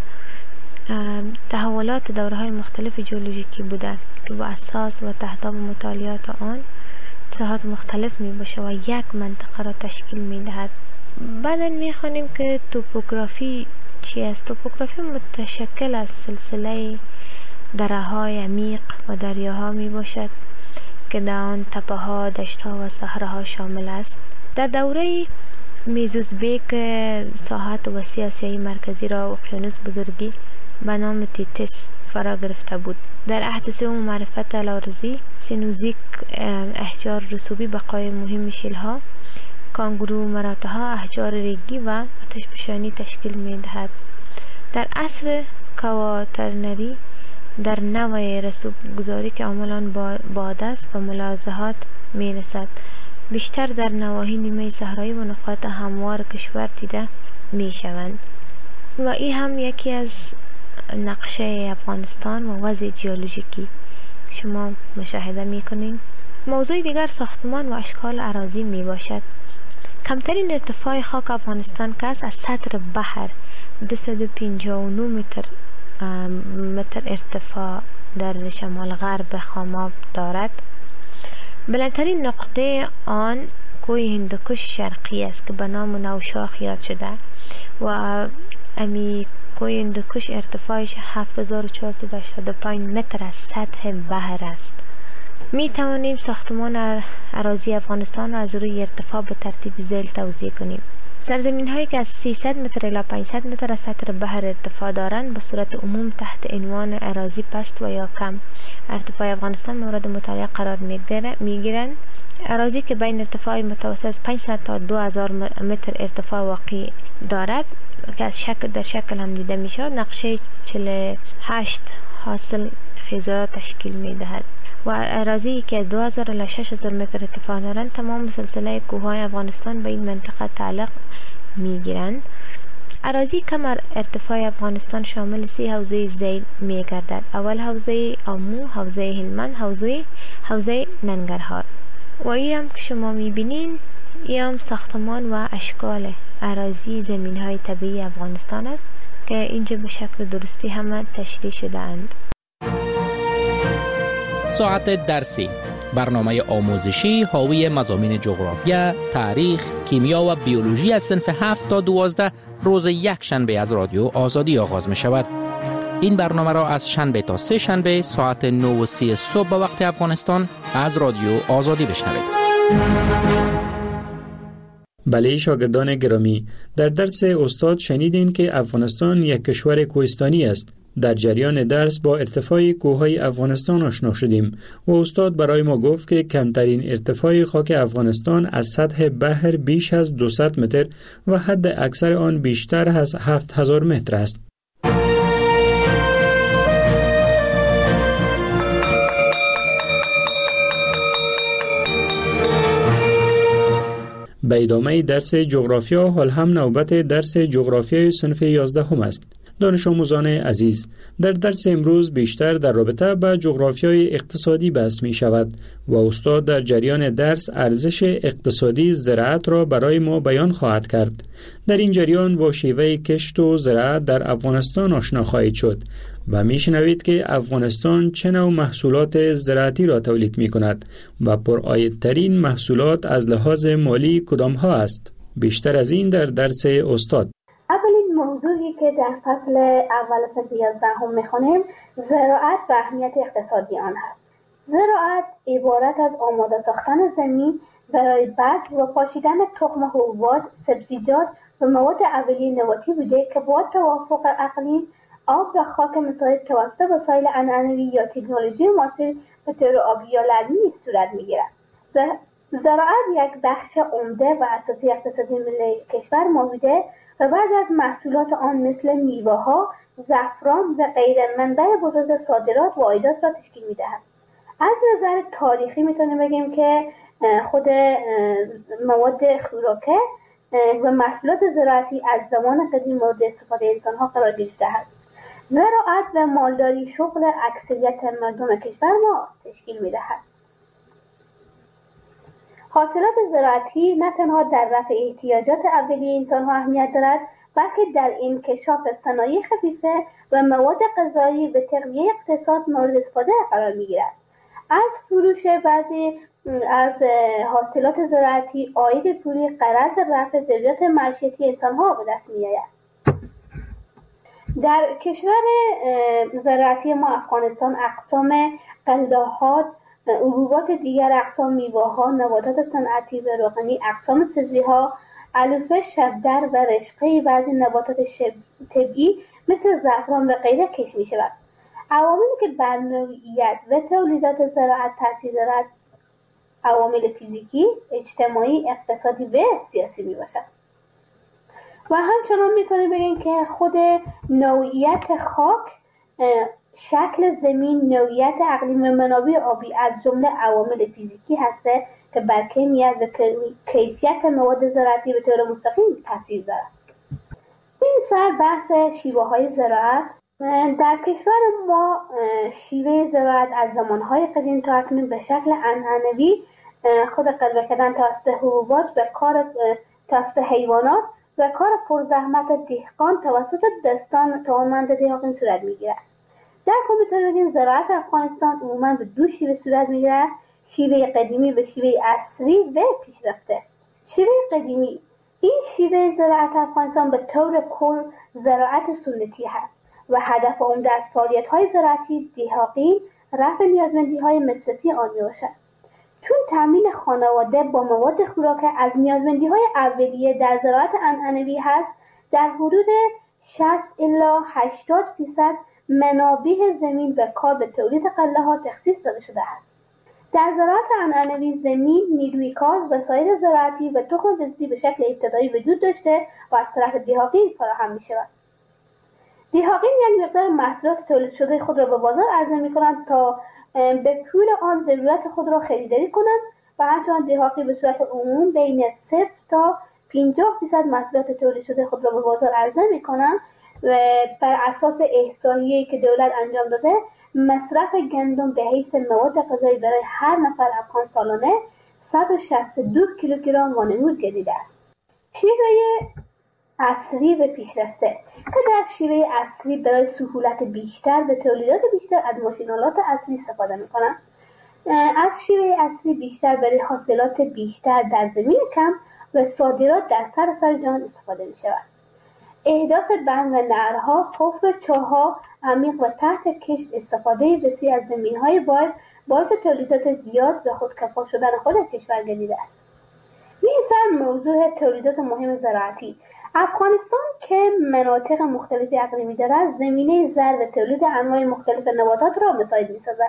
تحولات دوره های مختلف ژئولوژیکی بوده که با اساس و تحت مطالعات آن ساحات مختلف می باشه و یک منطقه را تشکیل می دهد. بعدا می خوانیم که توپوگرافی چی است. توپوگرافی متشکل از سلسله دره های عمیق و دریاها می باشد که در آن تپه ها، دشت ها و صحراها شامل است. در دوره میزوزبیک ساحات وسیع آسیای مرکزی را اقیانوس بزرگی به نام تیتس فرا گرفته بود. در عهد سوم معرفت لاروزی، سینوزیک احجار رسوبی بقای مهم شیلها، کانگرو مراتها احجار ریگی و آتشفشانی تشکیل می دهد. در عصر کواترنری در نوع رسوب گذاری که عملاً باد است و ملاحظات می رسد. بیشتر در نواحی نیمه صحرایی و نقاط هموار کشور دیده می شوند و این هم یکی از نقشه افغانستان و وضع ژئولوژیکی شما مشاهده می کنید. موضوع دیگر ساختمان و اشکال اراضی می باشد. کمترین ارتفاع خاک افغانستان که از سطح بحر 259 متر ارتفاع در شمال غرب خاماب دارد. بلندترین نقطه آن کوه هندوکش شرقی است که به نام نوشاخ یاد شده و امی کوه هندوکش ارتفاعش 7485 متر از سطح بحر است. می توانیم ساختمان اراضی افغانستان را از روی ارتفاع به ترتیب ذیل توزیع کنیم. سرزمین هایی که از 300 متر الی 500 متر از سطح بحر ارتفاع دارند به صورت عموم تحت عنوان اراضی پست و یا کم ارتفاع افغانستان مورد مطالعه قرار می گیرند. اراضی که بین ارتفاع متوسط از 500 تا 2000 متر ارتفاع واقع دارد که از در شکل هم دیده می شود، نقشه 48 حاصل خیزات تشکیل می دهد و اراضی که از 2000 الی 6000 متر ارتفاع دارند تمام سلسله کوههای افغانستان به این منطقه تعلق می گیرند. اراضی کم ارتفاع افغانستان شامل 3 حوزه ذیل می گردد. اول حوزه آمو، حوزه هلمند، حوزه ننگرهار. و این هم که شما می بینین این هم ساختمان و اشکال اراضی زمین های طبیعی افغانستان است که اینجا به شکل درستی همه تشریح شده اند. ساعت درسی، برنامه آموزشی حاوی مضامین جغرافیا، تاریخ، کیمیا و بیولوژی از صنف 7 تا 12 روز یک شنبه از رادیو آزادی آغاز می شود. این برنامه را از شنبه تا سه شنبه ساعت 9:30 صبح به وقت افغانستان از رادیو آزادی بشنوید. بله شاگردان گرامی، در درس استاد شنیدین که افغانستان یک کشور کوهستانی است. در جریان درس با ارتفاع کوههای افغانستان آشنا شدیم و استاد برای ما گفت که کمترین ارتفاع خاک افغانستان از سطح بحر بیش از 200 متر و حد اکثر آن بیشتر از 7000 متر است. به ادامه درس جغرافیا حال هم نوبت درس جغرافیای صنف 11 است. دانش آموزان عزیز، در درس امروز بیشتر در رابطه با جغرافیای اقتصادی بحث می شود و استاد در جریان درس ارزش اقتصادی زراعت را برای ما بیان خواهد کرد. در این جریان با شیوه کشت و زراعت در افغانستان آشنا خواهید شد و می شنوید که افغانستان چه نوع محصولات زراعتی را تولید می کند و پرعایدترین محصولات از لحاظ مالی کدام ها است. بیشتر از این در درس استاد. اولین موضوعی که در فصل اول صنف 11 میخونیم زراعت و اهمیت اقتصادی آن هست. زراعت عبارت از آماده ساختن زمین برای بذر و پاشیدن تخم حبوبات، سبزیجات و مواد اولیه نباتی بوده که با توافق اقلیم، آب و خاک مساعد توسط وسایل عنعنوی یا تکنولوژی معاصر به طور آبی یا لرمی صورت میگیرد. زراعت یک بخش عمده و اساسی اقتصادی ملی کشور ما بوده و بعد از محصولات آن مثل میوه‌ها، زعفران و غیره منبع بزرگ صادرات و عایدات را تشکیل می‌دهد. از نظر تاریخی میتونیم بگیم که خود مواد خوراکه و محصولات زراعتی از زمان قدیم مورد استفاده انسان‌ها قرار گرفته است. زراعت و مالداری شغل اکثریت مردم کشور ما تشکیل می‌دهد. حاصلات زراعتی نه تنها در رفع احتیاجات اولیه انسان‌ها اهمیت دارد، بلکه در انکشاف صنایع خفیفه و مواد غذایی به تقویت اقتصاد مورد استفاده قرار می‌گیرد. از فروش بعضی از حاصلات زراعتی عاید پولی غرض رفع ضروریات معیشتی انسان‌ها به دست می‌آید. در کشور زراعتی ما افغانستان اقسام غله‌ها، حبوبات دیگر، اقسام میوه‌ها، نباتات صنعتی و روغنی، اقسام سبزی‌ها، علوفه، شبدر و رشقه بعضی نباتات طبیعی مثل زعفران و غیره کشت می‌شود. عواملی که بر نوعیت و تولیدات زراعت تاثیر دارد عوامل فیزیکی، اجتماعی، اقتصادی و سیاسی میباشد. و همچنان میتونیم بگیم که خود نوعیت خاک، شکل زمین، نوعیت اقلیم و منابع آبی از جمله عوامل فیزیکی هسته که بر کیفیت و کیفیت مواد زراعتی به طور مستقیم تاثیر دارد. این سر بحث شیوه‌های زراعت. در کشور ما شیوه زراعت از زمانهای قدیم تا اکنون به شکل عنعنوی خود قلبه کردن توسط حبوبات و کار توسط حیوانات و کار پرزحمت دهقان توسط دستان توانمند دهقان صورت میگیرد. در کل میتونیم بگیم زراعت افغانستان عموما به دو شیوه صورت میگیرد: شیوه قدیمی و شیوه عصری و پیشرفته. شیوه قدیمی، این شیوه زراعت افغانستان به طور کل زراعت سنتی هست و هدف عمده از فعالیت‌های زراعتی دهاقی رفع نیازمندی‌های مصرفی آن میباشد، چون تامین خانواده با مواد خوراک از نیازمندی‌های اولیه در زراعت عنعنوی هست. در حدود 60 الی 80% منابع زمین و کار به تولید غله‌ها تخصیص داده شده است. در زراعت عنعنوی زمین، نیروی کار، وسایل زراعتی و تخم بذری به شکل ابتدایی وجود داشته و از طرف دهاقی فراهم می‌شود. دهاقین یک مقدار محصولات تولید شده خود را به بازار عرضه می‌کنند تا به پول آن ضرورت خود را خریداری کنند و همچنان دهاقی به صورت عموم بین 0 تا 50% محصولات تولید شده خود را به بازار عرضه می‌کنند و بر اساس احصایه‌ای که دولت انجام داده مصرف گندم به حیث مواد غذایی برای هر نفر افغان سالانه 162 کیلوگرم وانمود گردیده است. شیوه عصری و پیشرفته که در شیوه عصری برای سهولت بیشتر به تولیدات بیشتر از ماشین‌آلات عصری استفاده می‌کنند. از شیوه عصری بیشتر برای حاصلات بیشتر در زمین کم و صادرات در سراسر جهان استفاده می‌شود. احداث بند و نهرها، حفر چاه‌ها عمیق و تحت کشت، استفاده وسیع از زمین‌های باعث تولیدات زیاد و خودکفا شدن خود کشور گردیده است. این سر موضوع تولیدات مهم زراعتی. افغانستان که مناطق مختلفی اقلیمی دارد، زمینه زرع و تولید انواع مختلف نباتات را مساعد می‌سازد.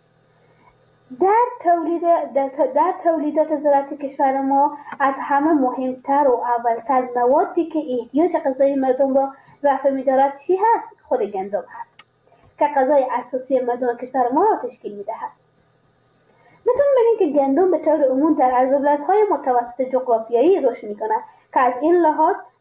در تولیدات زراعتی کشور ما از همه مهمتر و اولتر موادی که احتیاج غذایی مردم را رفع می‌دارد چی هست؟ خود گندم هست که غذای اساسی مردم کشور ما را تشکیل می‌دهد. میتونیم بگیم که گندم به طور عموم در عرض‌البلدهای متوسط جغرافیایی رشد می‌کند که از این لحاظ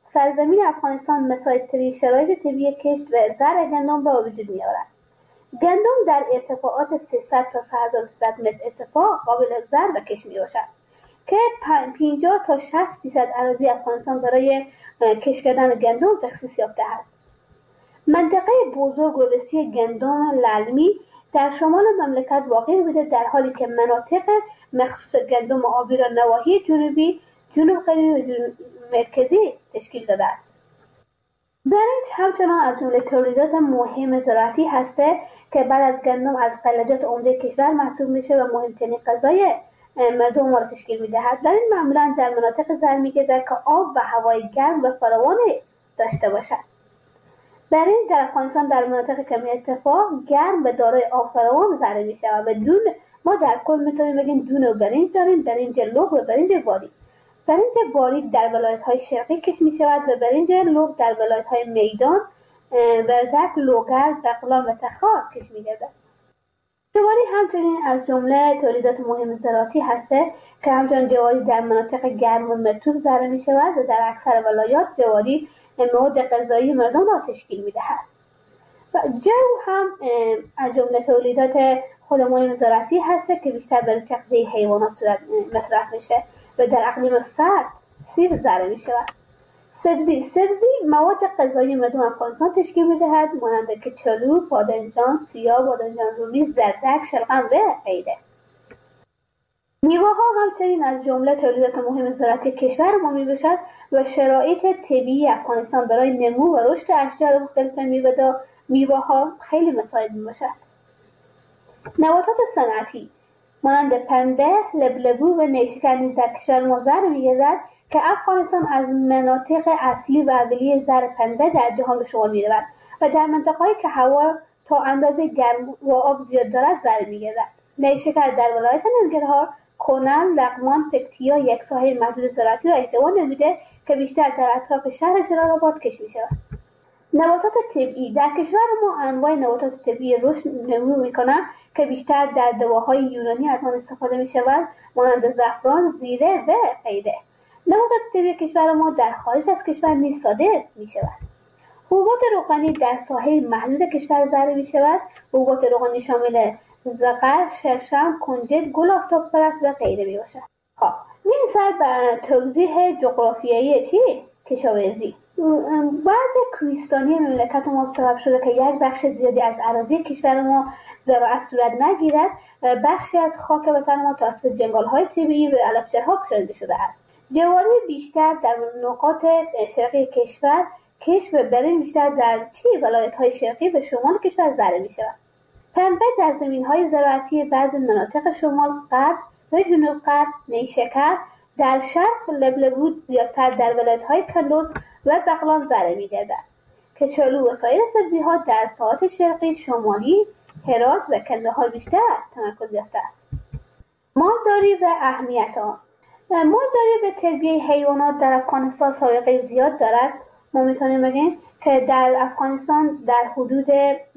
سرزمین افغانستان مساعدترین شرایط طبیعی کشت و زرع گندم را وجود می‌آورد. گندم در ارتفاعات 300 تا 3300 متر ارتفاع قابل زرع و کشت می‌باشد که 50 تا 60% اراضی افغانستان برای کشت کردن گندم تخصیص یافته است. منطقه بزرگ و وسیع گندم للمی در شمال مملکت واقع بوده، در حالی که مناطق مخصوص گندم آبی را نواحی جنوبی، جنوب غربی و جنوب مرکزی تشکیل داده است. برنج همچنان از جمله تولیدات مهم زراعتی هسته که بعد از گندم از غلجات عمده کشور محسوب میشه و مهمترین غذای مردم ما را تشکیل میدهد. برنج معمولا در مناطق زرع میگردد که آب و هوای گرم و فراوان داشته باشد. برنج در افغانستان در مناطق کمی ارتفاع گرم و دارای آب فراوان زرع میشود و ما در کل میتونیم بگیم دو نوع برنج داریم: برنج لوگ و برنج باریک. برنج باریک در ولایت‌های شرقی کشت می‌شود و برنج لوگ در ولایت‌های میدان، ورزک، لوگر، بغلان و تخار کشت می‌گردد. جواری همچنین از جمله تولیدات مهم زراعتی هسته که همچنین جواری در مناطق گرم و مرطوب زرع می‌شود و در اکثر ولایات جواری مواد غذایی مردم را تشکیل می‌دهد. و جو هم از جمله تولیدات خود مهم زراعتی هسته که بیشتر برای تغذیه حیوانات مصرف میشه و در اقلیم سرد سیر زرع می‌شود. سبزی مواد غذایی مردم افغانستان تشکیل می‌دهد، مانند کچالو، بادمجان سیاه، بادمجان رومی، زردک، شلغم و غیره. میوه‌ها همچنین از جمله تولیدات مهم زراعتی کشور ما میباشد و شرایط طبیعی افغانستان برای نمو و رشد اشجار مختلف میوه‌ها خیلی مساعد میباشد. نباتات صنعتی مانند پنبه، لبلبو و نیشکر نیز در کشور ما زرع می‌گردد که افغانستان از مناطق اصلی و اولیه زرع پنبه در جهان به شمار می‌رود و در مناطق‌هایی که هوا تا اندازه گرم و آب زیاد دارد زرع می‌گردد. نیشکر در ولایت ننگرهار، کنل، لغمان، پکتیا یک ساحه محدود زراعتی را احتوا نموده که بیشتر در اطراف شهر جلال‌آباد کشت می‌شود. نباتات طبیعی در کشور ما انواع نباتات طبیعی رشد نمو می‌کنند که بیشتر در دواهای یونانی از آن استفاده می‌شود، مانند زعفران، زیره و غیره. نباتات طبیعی کشور ما در خارج از کشور نیز صادر می‌شود. حبوبات روغنی در ساحه محدود کشور زرع می‌شود. حبوبات روغنی شامل زغر، شرشم، کنجد، گل آفتاب پرست و غیره میباشد. خب میریم سر به توضیح جغرافیایی کشاورزی. بعض کوهستانی مملکت ما سبب شده که یک بخش زیادی از اراضی کشور ما زراعت صورت نگیرد و بخشی از خاک وطن ما توسط جنگل‌های طبیعی و علفجرها پوشانده شده است. جواری بیشتر در نقاط شرقی کشور کشت و برنج بیشتر در ولایت‌های شرقی و شمال کشور زرع می‌شود. پنبه در زمین‌های زراعتی بعضی مناطق شمال غرب و جنوب غرب، نیشکر در شرق، لبلبو زیادتر در ولایت‌های کندوز و بغلان زرع می‌گردد. کچالو و سایر سبزی‌ها در ساحات شرقی، شمالی، هرات و کندهار بیشتر تمرکز یافته است. مالداری و اهمیت آن. مالداری و تربیت حیوانات در افغانستان سابقه زیاد دارد. ما می‌تونیم بگیم که در افغانستان در حدود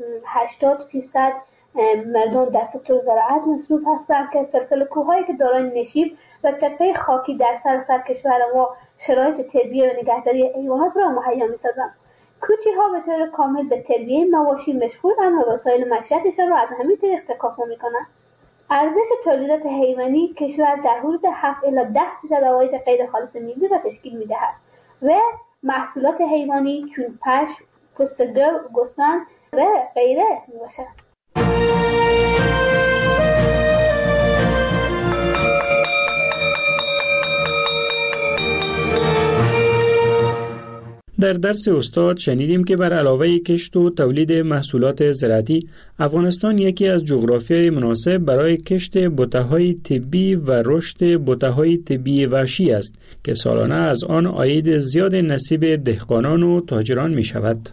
80% مردم در سکتور زراعت مصروف هستند که سلسله کوه‌هایی که دارای نشیب و تپه خاکی در سراسر کشور ما شرایط تربیت و نگهداری حیوانات را مهیا می‌سازند. کوچی‌ها به طور کامل به تربیت مواشی مشغولند و وسایل معیشتشان را از همین طریق تکامل می‌کنند. ارزش تولیدات حیوانی کشور در حدود 7 الی 10% عواید غیر خالص ملی را تشکیل می‌دهد و محصولات حیوانی چون پشم، پوست گوسفند و غیره میباشد. در درس استاد شنیدیم که بر علاوه کشت و تولید محصولات زراعتی، افغانستان یکی از جغرافیای مناسب برای کشت بوته‌های طبی و رشد بوته‌های طبی وحشی است که سالانه از آن عاید زیاد نصیب دهقانان و تاجران می شود.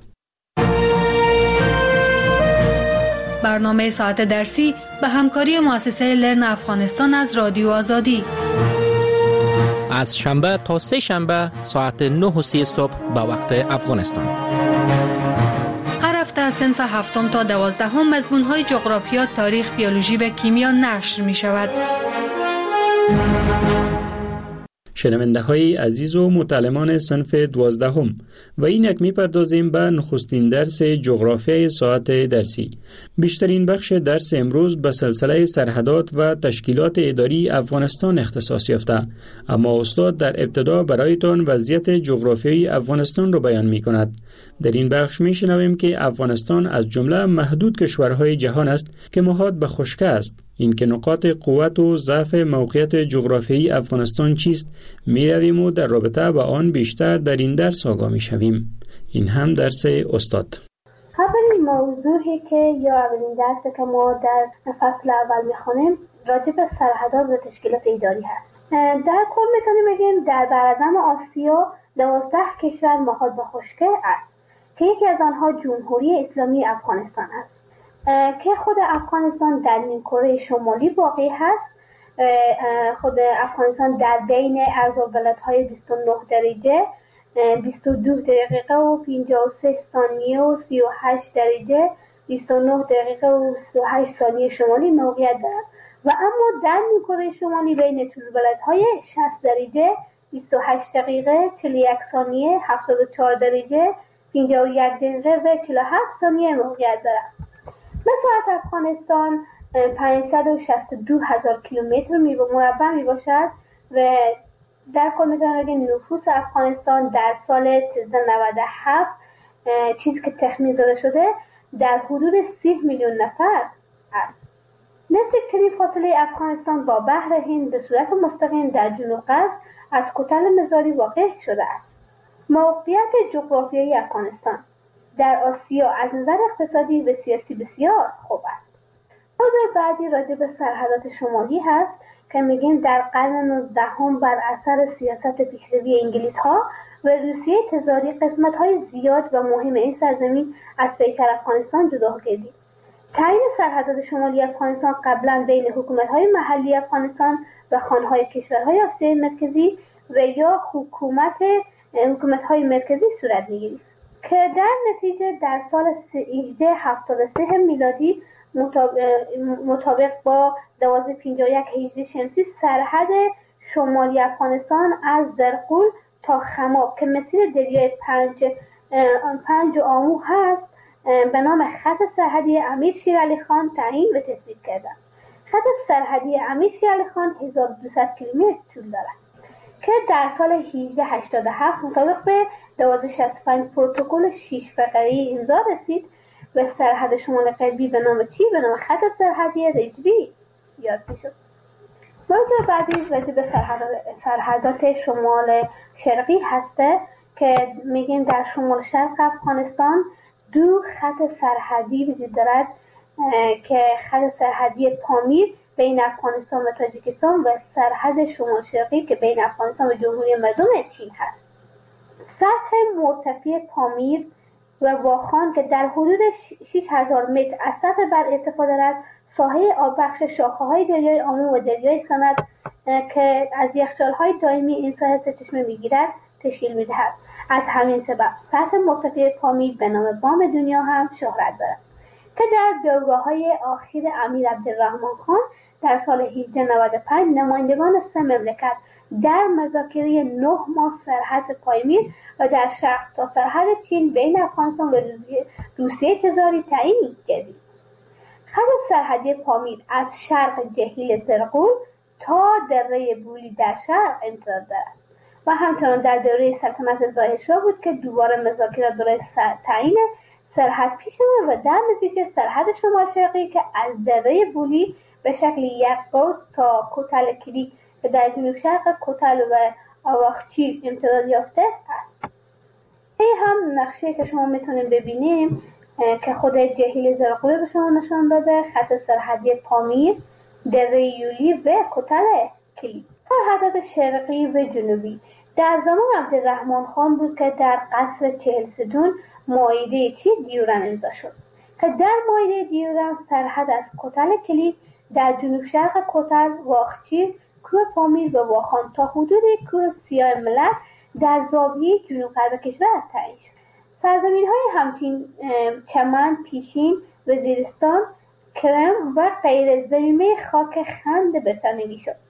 برنامه ساعت درسی به همکاری مؤسسه لرن افغانستان از رادیو آزادی از شنبه تا سه شنبه ساعت 9:30 صبح به وقت افغانستان. هر هفته از صنف 7 تا 12 مضمون‌های جغرافیا، تاریخ، بیولوژی و کیمیا نشر می شود. شنونده های عزیز و متعلمان صنف 12 و اینک می پردازیم به نخستین درس جغرافیای ساعت درسی. بیشترین بخش درس امروز به سلسله سرحدات و تشکیلات اداری افغانستان اختصاص یافته، اما استاد در ابتدا برایتان وضعیت جغرافیایی افغانستان را بیان می کند. در این بخش می شنویم که افغانستان از جمله محدود کشورهای جهان است که محاط به خشکی است. این که نقاط قوت و ضعف موقعیت جغرافیایی افغانستان چیست می رویم و در رابطه با آن بیشتر در این درس آگاه می شویم. این هم درس استاد. اولین موضوعی که یا اولین درسی که ما در فصل اول می خوانیم راجع به سرحدات و تشکیلات اداری هست. در کل میتونیم بگیم در براعظم آسیا 12 کشور محاط به خشکی است که یکی از آنها جمهوری اسلامی افغانستان است که خود افغانستان در نیمکره شمالی واقع هست. خود افغانستان در بین عرض‌البلدهای 29 درجه 22 دقیقه و 53 ثانیه و 38 درجه 29 دقیقه و 38 ثانیه شمالی موقعیت دارد و اما در نیمکره شمالی بین طول‌البلدهای 60 درجه 28 دقیقه 41 ثانیه 74 درجه 51 دقیقه و 47 ثانیه موقعیت دارد. مساحت افغانستان 562,000 کیلومتر مربع می باشد و در کل میتونم بگیم نفوس افغانستان در سال 1397 چیزی که تخمین زده شده در حدود 30 میلیون نفر است. نزدیکترین فاصله افغانستان با بحر هند به صورت مستقیم در جنوب غرب از کتل مزاری واقع شده است. موقعیت جغرافیایی افغانستان در آسیا از نظر اقتصادی و سیاسی بسیار خوب است. موضوع بعدی راجع به سرحدات شمالی هست که میگیم در قرن 19 بر اثر سیاست پیشروی انگلیس ها و روسیه تزاری قسمت های زیاد و مهم این سرزمین از پیکر افغانستان جدا گردید. تعیین سرحدات شمالی افغانستان قبلا بین حکومت های محلی افغانستان و خانهای کشورهای آسیای مرکزی و یا حکومت های مرکزی صورت میگیرد که در نتیجه در سال 1873 میلادی مطابق با 1251 هجری شمسی سرحد شمالی افغانستان از زرقول تا خماب که مسیر دریای پنج آمو هست به نام خط سرحدی امیر شیر علی خان تعیین و تثبیت کردند. خط سرحدی امیر شیر علی خان 1200 کیلومتر طول دارد که در سال 1887 مطابق به 1265 پروتکل 6 فقره‌ای امضا رسید و سرحد شمال غربی به نام چی؟ به نام خط سرحدی رجبی یاد میشد. موضوع بعدی راجع به سرحدات شمال شرقی هسته که میگیم در شمال شرق افغانستان 2 خط سرحدی وجود دارد که خط سرحدی پامیر بین افغانستان و تاجیکستان و سرحد شمال شرقی که بین افغانستان و جمهوری مردم چین هست. سطح مرتفع پامیر و واخان که در حدود 6000 متر از سطح بر ارتفاع دارد ساحه آببخش شاخه‌های دریای آمو و دریای سند که از یخچال‌های دائمی این ساحه سرچشمه می‌گیرد تشکیل می‌دهد. از همین سبب سطح مرتفع پامیر به نام بام دنیا هم شهرت دارد که در بیانگاه‌های آخر امیر عبدالرحمن خان در سال 1895 نمایندگان 3 مملکت در مذاکره 9 ماه سرحد پایمیر و در شرق تا سرحد چین بین افغانستان و روسیه تزاری تعیین گردید. خط سرحدی پامیر از شرق جهیل زرقول تا دره بولی در شرق امتداد دارد و همچنان در دوره سلطنت ظاهرشاه بود که دوباره مذاکرات برای تعیین سرحد پیش آمد و در نتیجه سرحد شمال شرقی که از دره بولی به شکل یک قوس تا کتل کلی که در جنوب شرق کتل و آواخچی امتداد یافته است. این هم نقشه که شما میتونید ببینیم که خود جهیل زرقول به شما نشان داده، خط سرحدی پامیر، دره یولی و کتل کلی. سرحدات شرقی و جنوبی در زمان عبدالرحمن خان بود که در قصر 40 ستون معاهده دیورن امضا شد که در معاهده دیورن سرحد از کتل کلی در جنوب شرق کتل، واخچی، کوه پامیر و واخان تا حدود کوه سیاه ملت در زاویه جنوب غرب کشور تعیین شد. سرزمین‌های همچین چمن، پیشین، وزیرستان، کرم و غیر ضمیمه خاک خند بریتانیایی شد.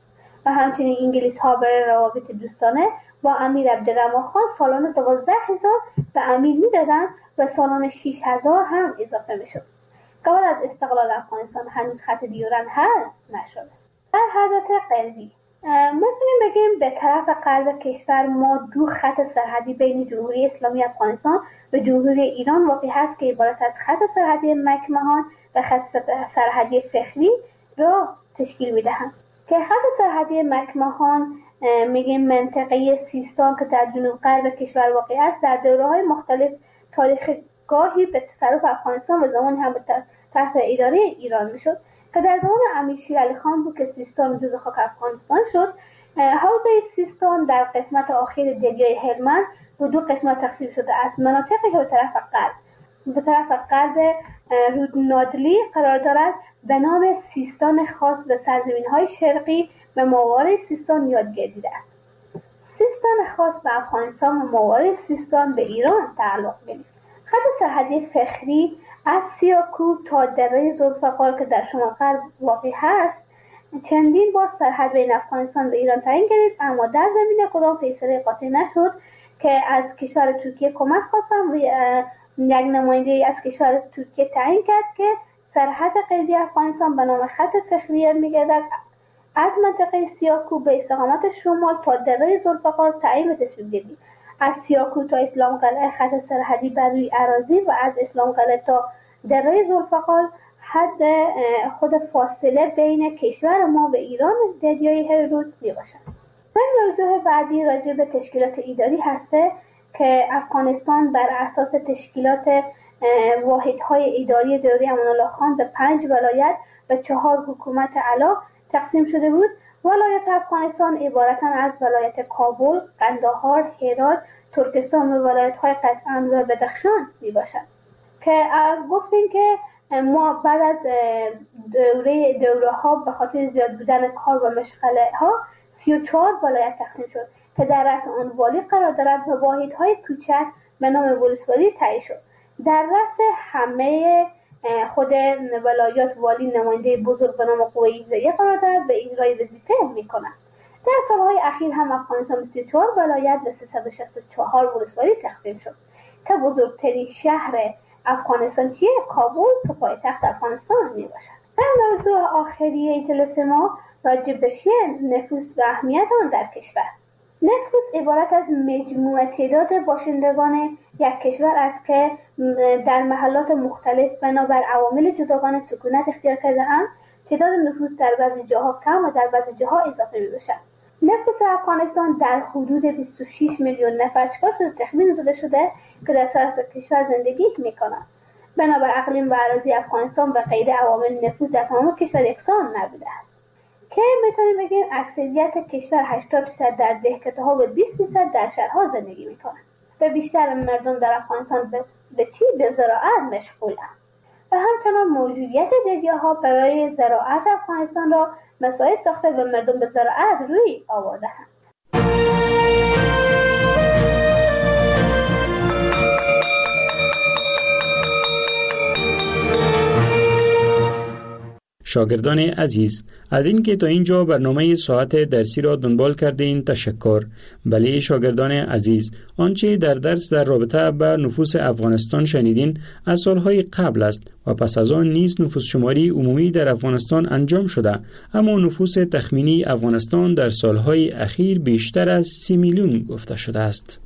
و همچنین انگلیس ها برای روابط دوستانه با امیر عبدالرحمن خان سالانه 12,000 به امیر میدادن و سالانه 6,000 هم اضافه میشد. قبل از استقلال افغانستان هنوز خط دیورند حل نشده. سرحدات غربی میتونیم بگیم به طرف غرب کشور ما دو خط سرحدی بین جمهوری اسلامی افغانستان و جمهوری ایران واقع هست که عبارت از خط سرحدی مکمهان و خط سرحدی فخری را تشکیل میدهند که خط سرحدی مکمهان میگیم منطقه سیستان که در جنوب غرب کشور واقع است در دوره‌های مختلف تاریخ گاهی به تصرف افغانستان و زمانی هم به تحت اداره ایران میشد که در زمان امیر شیر علی خان بود که سیستان جزو خاک افغانستان شد. حوزه سیستان در قسمت آخر دریای هلمند به دو قسمت تقسیم شده است. مناطقی که به طرف غرب رودنادلی قرار دارد به نام سیستان خاص و سرزمین‌های شرقی به ماورای سیستان یاد گرفته است. سیستان خاص به افغانستان و ماورای سیستان به ایران تعلق گرفت. خط سرحدی فخری از سیاکو تا دره ذوالفقار که در شمال غرب واقع هست چندین بار سرحد بین افغانستان و ایران تعیین گردید، اما در زمینه کدام فیصله قاطع نشد که از کشور ترکیه کمک خواستم و یک نماینده از کشور ترکیه تعیین کرد که سرحد غربی افغانستان به نام خط فخری می‌گردد از منطقه سیاکو به استقامت شمال تا دره ذوالفقار تعیین و تصویب گردید. از سیاکو تا اسلام قلعه خط سرحدی بر روی اراضی و از اسلام قلعه تا دره ذوالفقار حد خود فاصله بین کشور ما و ایران دریای هرود میباشد. موضوع بعدی راجع به تشکیلات اداری هسته که افغانستان بر اساس تشکیلات واحدهای اداری دوره امان الله خان به 5 ولایت و 4 حکومت اعلی تقسیم شده بود. ولایت افغانستان عبارتن از ولایت کابل، قندهار، هرات، ترکستان و ولایت‌های قطعان و بدخشان میباشد که گفتیم که ما بعد از دوره ها به خاطر زیاد بودن کار و مشغله ها 34 ولایت تقسیم شد که در رأس آن والی قرار دارد و واحدهای کوچک به نام ولسوالی تعیین شد. در رأس همه خود ولایات والی نماینده بزرگ به نام قوه اجرایی قرار دارد و اجرای وظیفه می‌کند. در سالهای اخیر هم افغانستان به 34 ولایت و 364 ولسوالی تقسیم شد که بزرگترین شهر افغانستان چیه؟ کابل که پایتخت افغانستان میباشد. در موضوع آخری جلسه ما راجع به نفوس و اهمیت آن در کشور. نفوس عبارت از مجموع تعداد باشندگان یک کشور است که در محلات مختلف بنابر عوامل جداگانه سکونت اختیار کرده‌اند. تعداد نفوس در بعضی جاها کم و در بعضی جاها اضافه می‌باشد. نفوس افغانستان در حدود 26 میلیون نفر تخمین زده شده که در سراسر کشور زندگی می‌کنند. بنابر اقلیم و اراضی افغانستان به قید عوامل نفوس در تمام کشور یکسان نبوده است که میتونیم بگیم اکثریت کشور 80% در دهکده‌ها و 20% در شهرها زندگی می‌کنند و بیشتر مردم در افغانستان به زراعت مشغولند و همچنان موجودیت دریاها برای زراعت افغانستان را مساعد ساخته و مردم به زراعت روی آورده‌اند. شاگردان عزیز، از این که تا اینجا برنامه ساعت درسی را دنبال کردین تشکر. بله شاگردان عزیز، آنچه در درس در رابطه با نفوس افغانستان شنیدین از سالهای قبل است و پس از آن نیز نفوس شماری عمومی در افغانستان انجام شده، اما نفوس تخمینی افغانستان در سالهای اخیر بیشتر از 30 میلیون گفته شده است.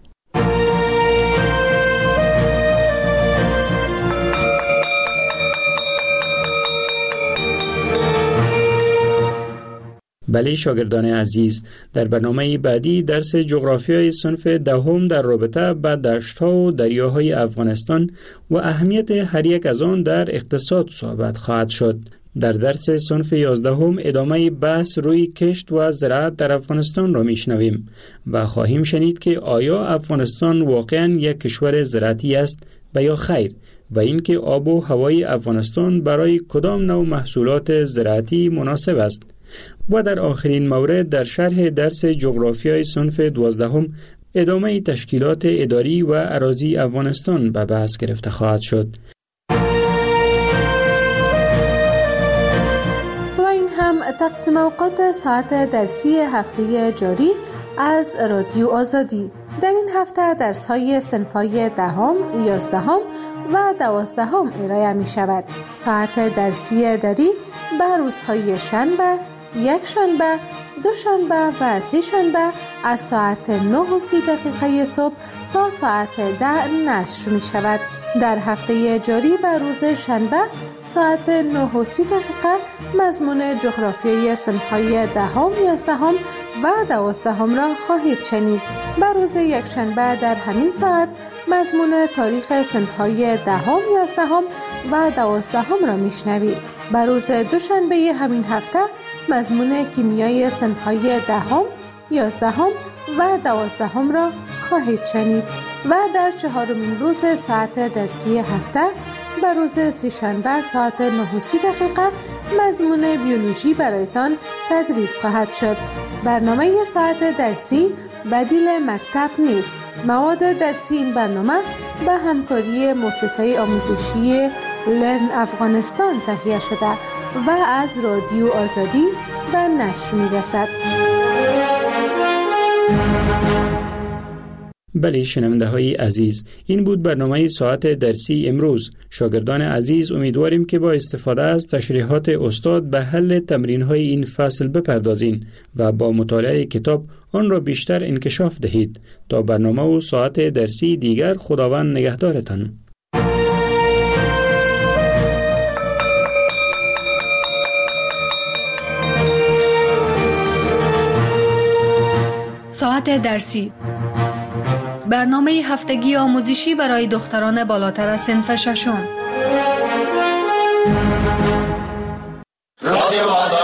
بله شاگردان عزیز، در برنامه بعدی درس جغرافیای صنف دهم در رابطه با دشت‌ها و دریاهای افغانستان و اهمیت هر یک از آن در اقتصاد صحبت خواهد شد. در درس صنف 11 ادامه بحث روی کشت و زراعت در افغانستان را میشنویم و خواهیم شنید که آیا افغانستان واقعاً یک کشور زراعتی است و یا خیر، و اینکه آب و هوای افغانستان برای کدام نوع محصولات زراعتی مناسب است. و در آخرین مورد در شرح درس جغرافیای صنف 12 ادامه تشکیلات اداری و اراضی افغانستان به بحث گرفته خواهد شد. و این هم تقسیم اوقات ساعت درسی هفته جاری از رادیو آزادی. در این هفته درس‌های صنف‌های 10ام، 11ام و 12ام ارائه می‌شود. ساعت درسی دری به روزهای شنبه، یک شنبه، دو شنبه و سه شنبه از ساعت 9:30 صبح تا ساعت 10 نشر می‌شود. در هفته جاری به روز شنبه ساعت 9:30 مضمون جغرافیای صنف‌های 10ام، 11ام و 12ام را خواهید شنید. به روز یکشنبه در همین ساعت مضمون تاریخ صنف‌های 10ام، 11ام و 12ام را میشنوید. به روز دوشنبه همین هفته مضمون کیمیای صنف‌های 10ام، 11ام و 12ام را خواهید شنید و در چهارمین روز ساعت درسی هفته به روز سه‌شنبه ساعت 9:30 مضمون بیولوژی برایتان تدریس خواهد شد. برنامه ساعت درسی بدیل مکتب نیست. مواد درسی این برنامه به همکاری مؤسسه آموزشی لرن افغانستان تهیه شده و از رادیو آزادی به نشر می‌رسد. بله شنونده های عزیز، این بود برنامه ساعت درسی امروز. شاگردان عزیز امیدواریم که با استفاده از تشریحات استاد به حل تمرین های این فصل بپردازین و با مطالعه کتاب آن را بیشتر انکشاف دهید. تا برنامه و ساعت درسی دیگر خداوند نگهدارتان. ساعت درسی، برنامه هفتگی آموزشی برای دختران بالاتر از صنف ششم. رادیو